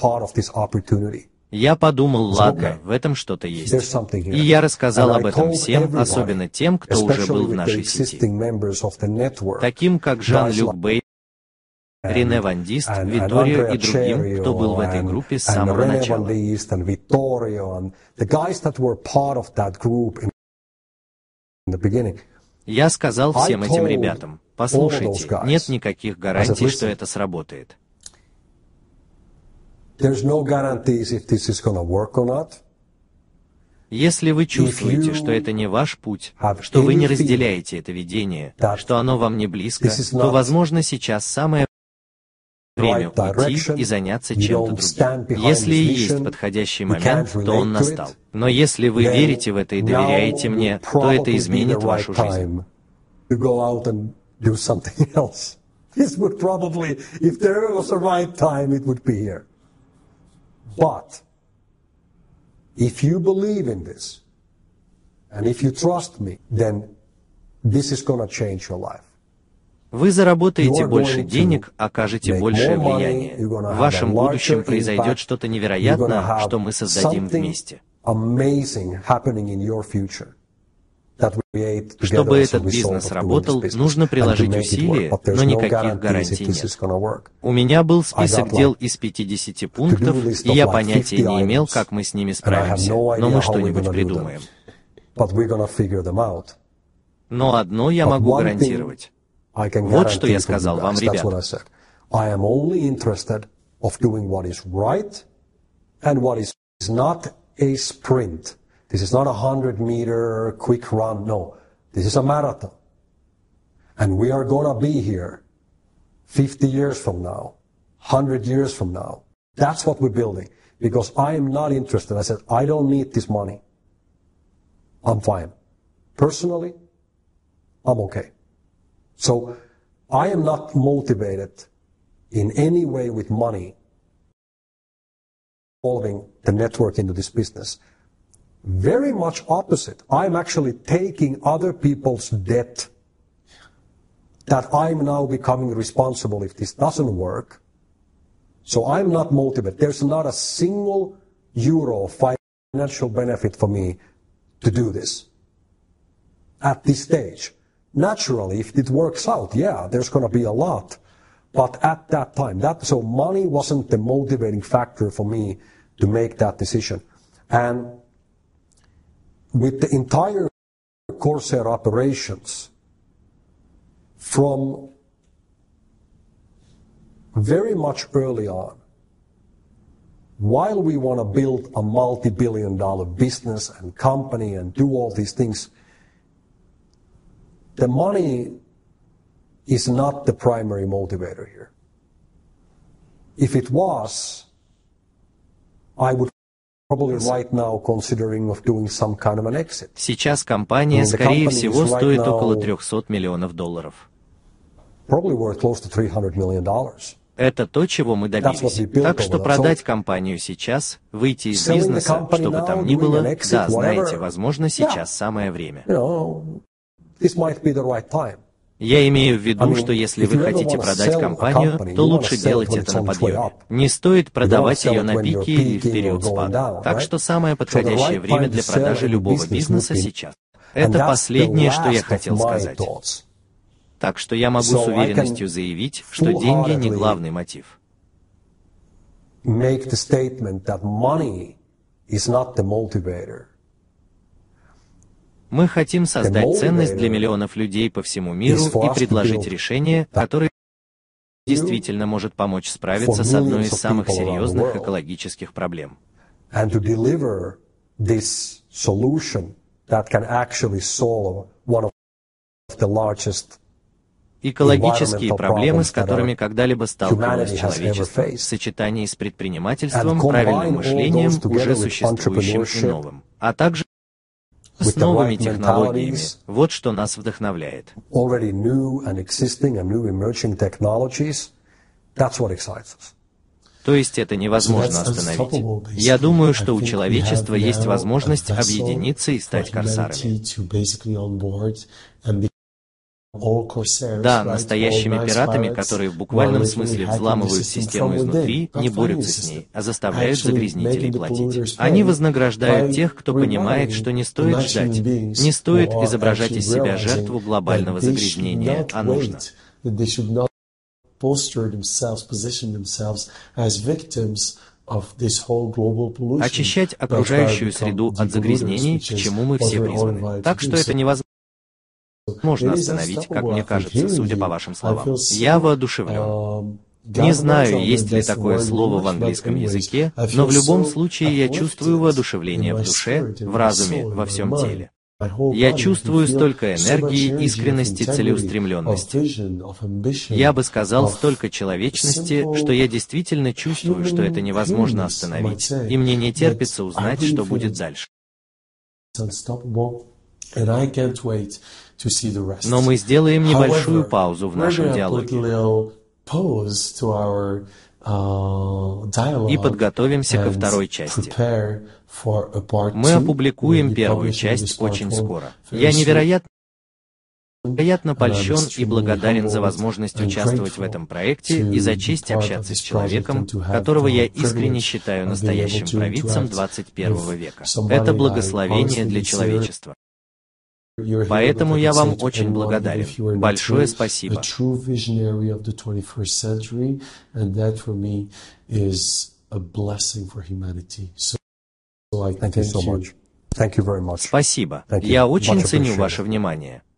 Я подумал, ладно, в этом что-то есть. И я рассказал об этом всем, особенно тем, кто уже был в нашей сети. Таким, как Жан-Люк Бэй, Рене Ван Дист, Виторио и другим, кто был в этой группе с самого начала. Я сказал всем этим ребятам: послушайте, нет никаких гарантий, что это сработает. Если вы чувствуете, что это не ваш путь, что вы не разделяете это видение, что оно вам не близко, то, возможно, сейчас самое время уйти и заняться чем-то другим. Если и есть подходящий момент, то он настал. Но если вы верите в это и доверяете мне, то это изменит вашу жизнь. But if you believe in this, and if you trust me, then this is going to change your life. Вы заработаете больше денег, окажете большее влияние. В вашем будущем произойдет что-то невероятное, что мы создадим вместе. Чтобы этот бизнес работал, нужно приложить усилия, но никаких гарантий нет. У меня был список дел из пятидесяти пунктов, и я понятия не имел, как мы с ними справимся, но мы что-нибудь придумаем. Но одно я могу гарантировать. Вот что я сказал вам, ребята. I am only interested of doing what is right and what is not a sprint. This is not a hundred meter quick run. No, this is a marathon. And we are going to be here fifty years from now, one hundred years from now. That's what we're building. Because I am not interested. I said, I don't need this money. I'm fine. Personally, I'm okay. So I am not motivated in any way with money involving the network into this business. Very much opposite. I'm actually taking other people's debt that I'm now becoming responsible if this doesn't work. So I'm not motivated. There's not a single euro of financial benefit for me to do this at this stage. Naturally, if it works out, yeah, there's going to be a lot. But at that time, that so money wasn't the motivating factor for me to make that decision. And with the entire Corsair operations, from very much early on, while we want to build a multi-billion dollar business and company and do all these things, the money is not the primary motivator here. If it was, I would probably right now considering of doing some kind of an exit. Сейчас компания, скорее всего, стоит около трехсот миллионов долларов. Probably worth close to three hundred million dollars. Это то, чего мы добились. Так что продать компанию сейчас, выйти из бизнеса, что бы там ни было, да, знаете, возможно, сейчас самое время. This might be the right time. Я имею в виду, что если вы хотите продать компанию, то лучше делать это на подъеме. Не стоит продавать ее на пике или в период спада. Так что самое подходящее время для продажи любого бизнеса сейчас. Это последнее, что я хотел сказать. Так что я могу с уверенностью заявить, что деньги не главный мотив. Make the statement that money is not the motivator. Мы хотим создать ценность для миллионов людей по всему миру и предложить решение, которое действительно может помочь справиться с одной из самых серьезных экологических проблем. Экологические проблемы, с которыми когда-либо сталкивалось человечество, в сочетании с предпринимательством, правильным мышлением, уже существующим и новым, а также с новыми технологиями. Вот что нас вдохновляет. То есть это невозможно остановить. Я думаю, что у человечества есть возможность объединиться и стать корсарами. Да, настоящими пиратами, которые в буквальном смысле взламывают систему изнутри, не борются с ней, а заставляют загрязнителей платить. Они вознаграждают тех, кто понимает, что не стоит ждать, не стоит изображать из себя жертву глобального загрязнения, а нужно. Очищать окружающую среду от загрязнений, к чему мы все призваны. Так что это невозможно. Можно остановить, как мне кажется, судя по вашим словам. Я воодушевлен. Не знаю, есть ли такое слово в английском языке, но в любом случае я чувствую воодушевление в душе, в разуме, во всем теле. Я чувствую столько энергии, искренности, целеустремленности. Я бы сказал, столько человечности, что я действительно чувствую, что это невозможно остановить, и мне не терпится узнать, что будет дальше. Но мы сделаем небольшую паузу в нашем диалоге и подготовимся ко второй части. Мы опубликуем первую часть очень скоро. Я невероятно, невероятно польщен и благодарен за возможность участвовать в этом проекте и за честь общаться с человеком, которого я искренне считаю настоящим провидцем двадцать первого века. Это благословение для человечества. Поэтому я вам очень благодарен. Большое спасибо. Спасибо. Я очень ценю ваше внимание.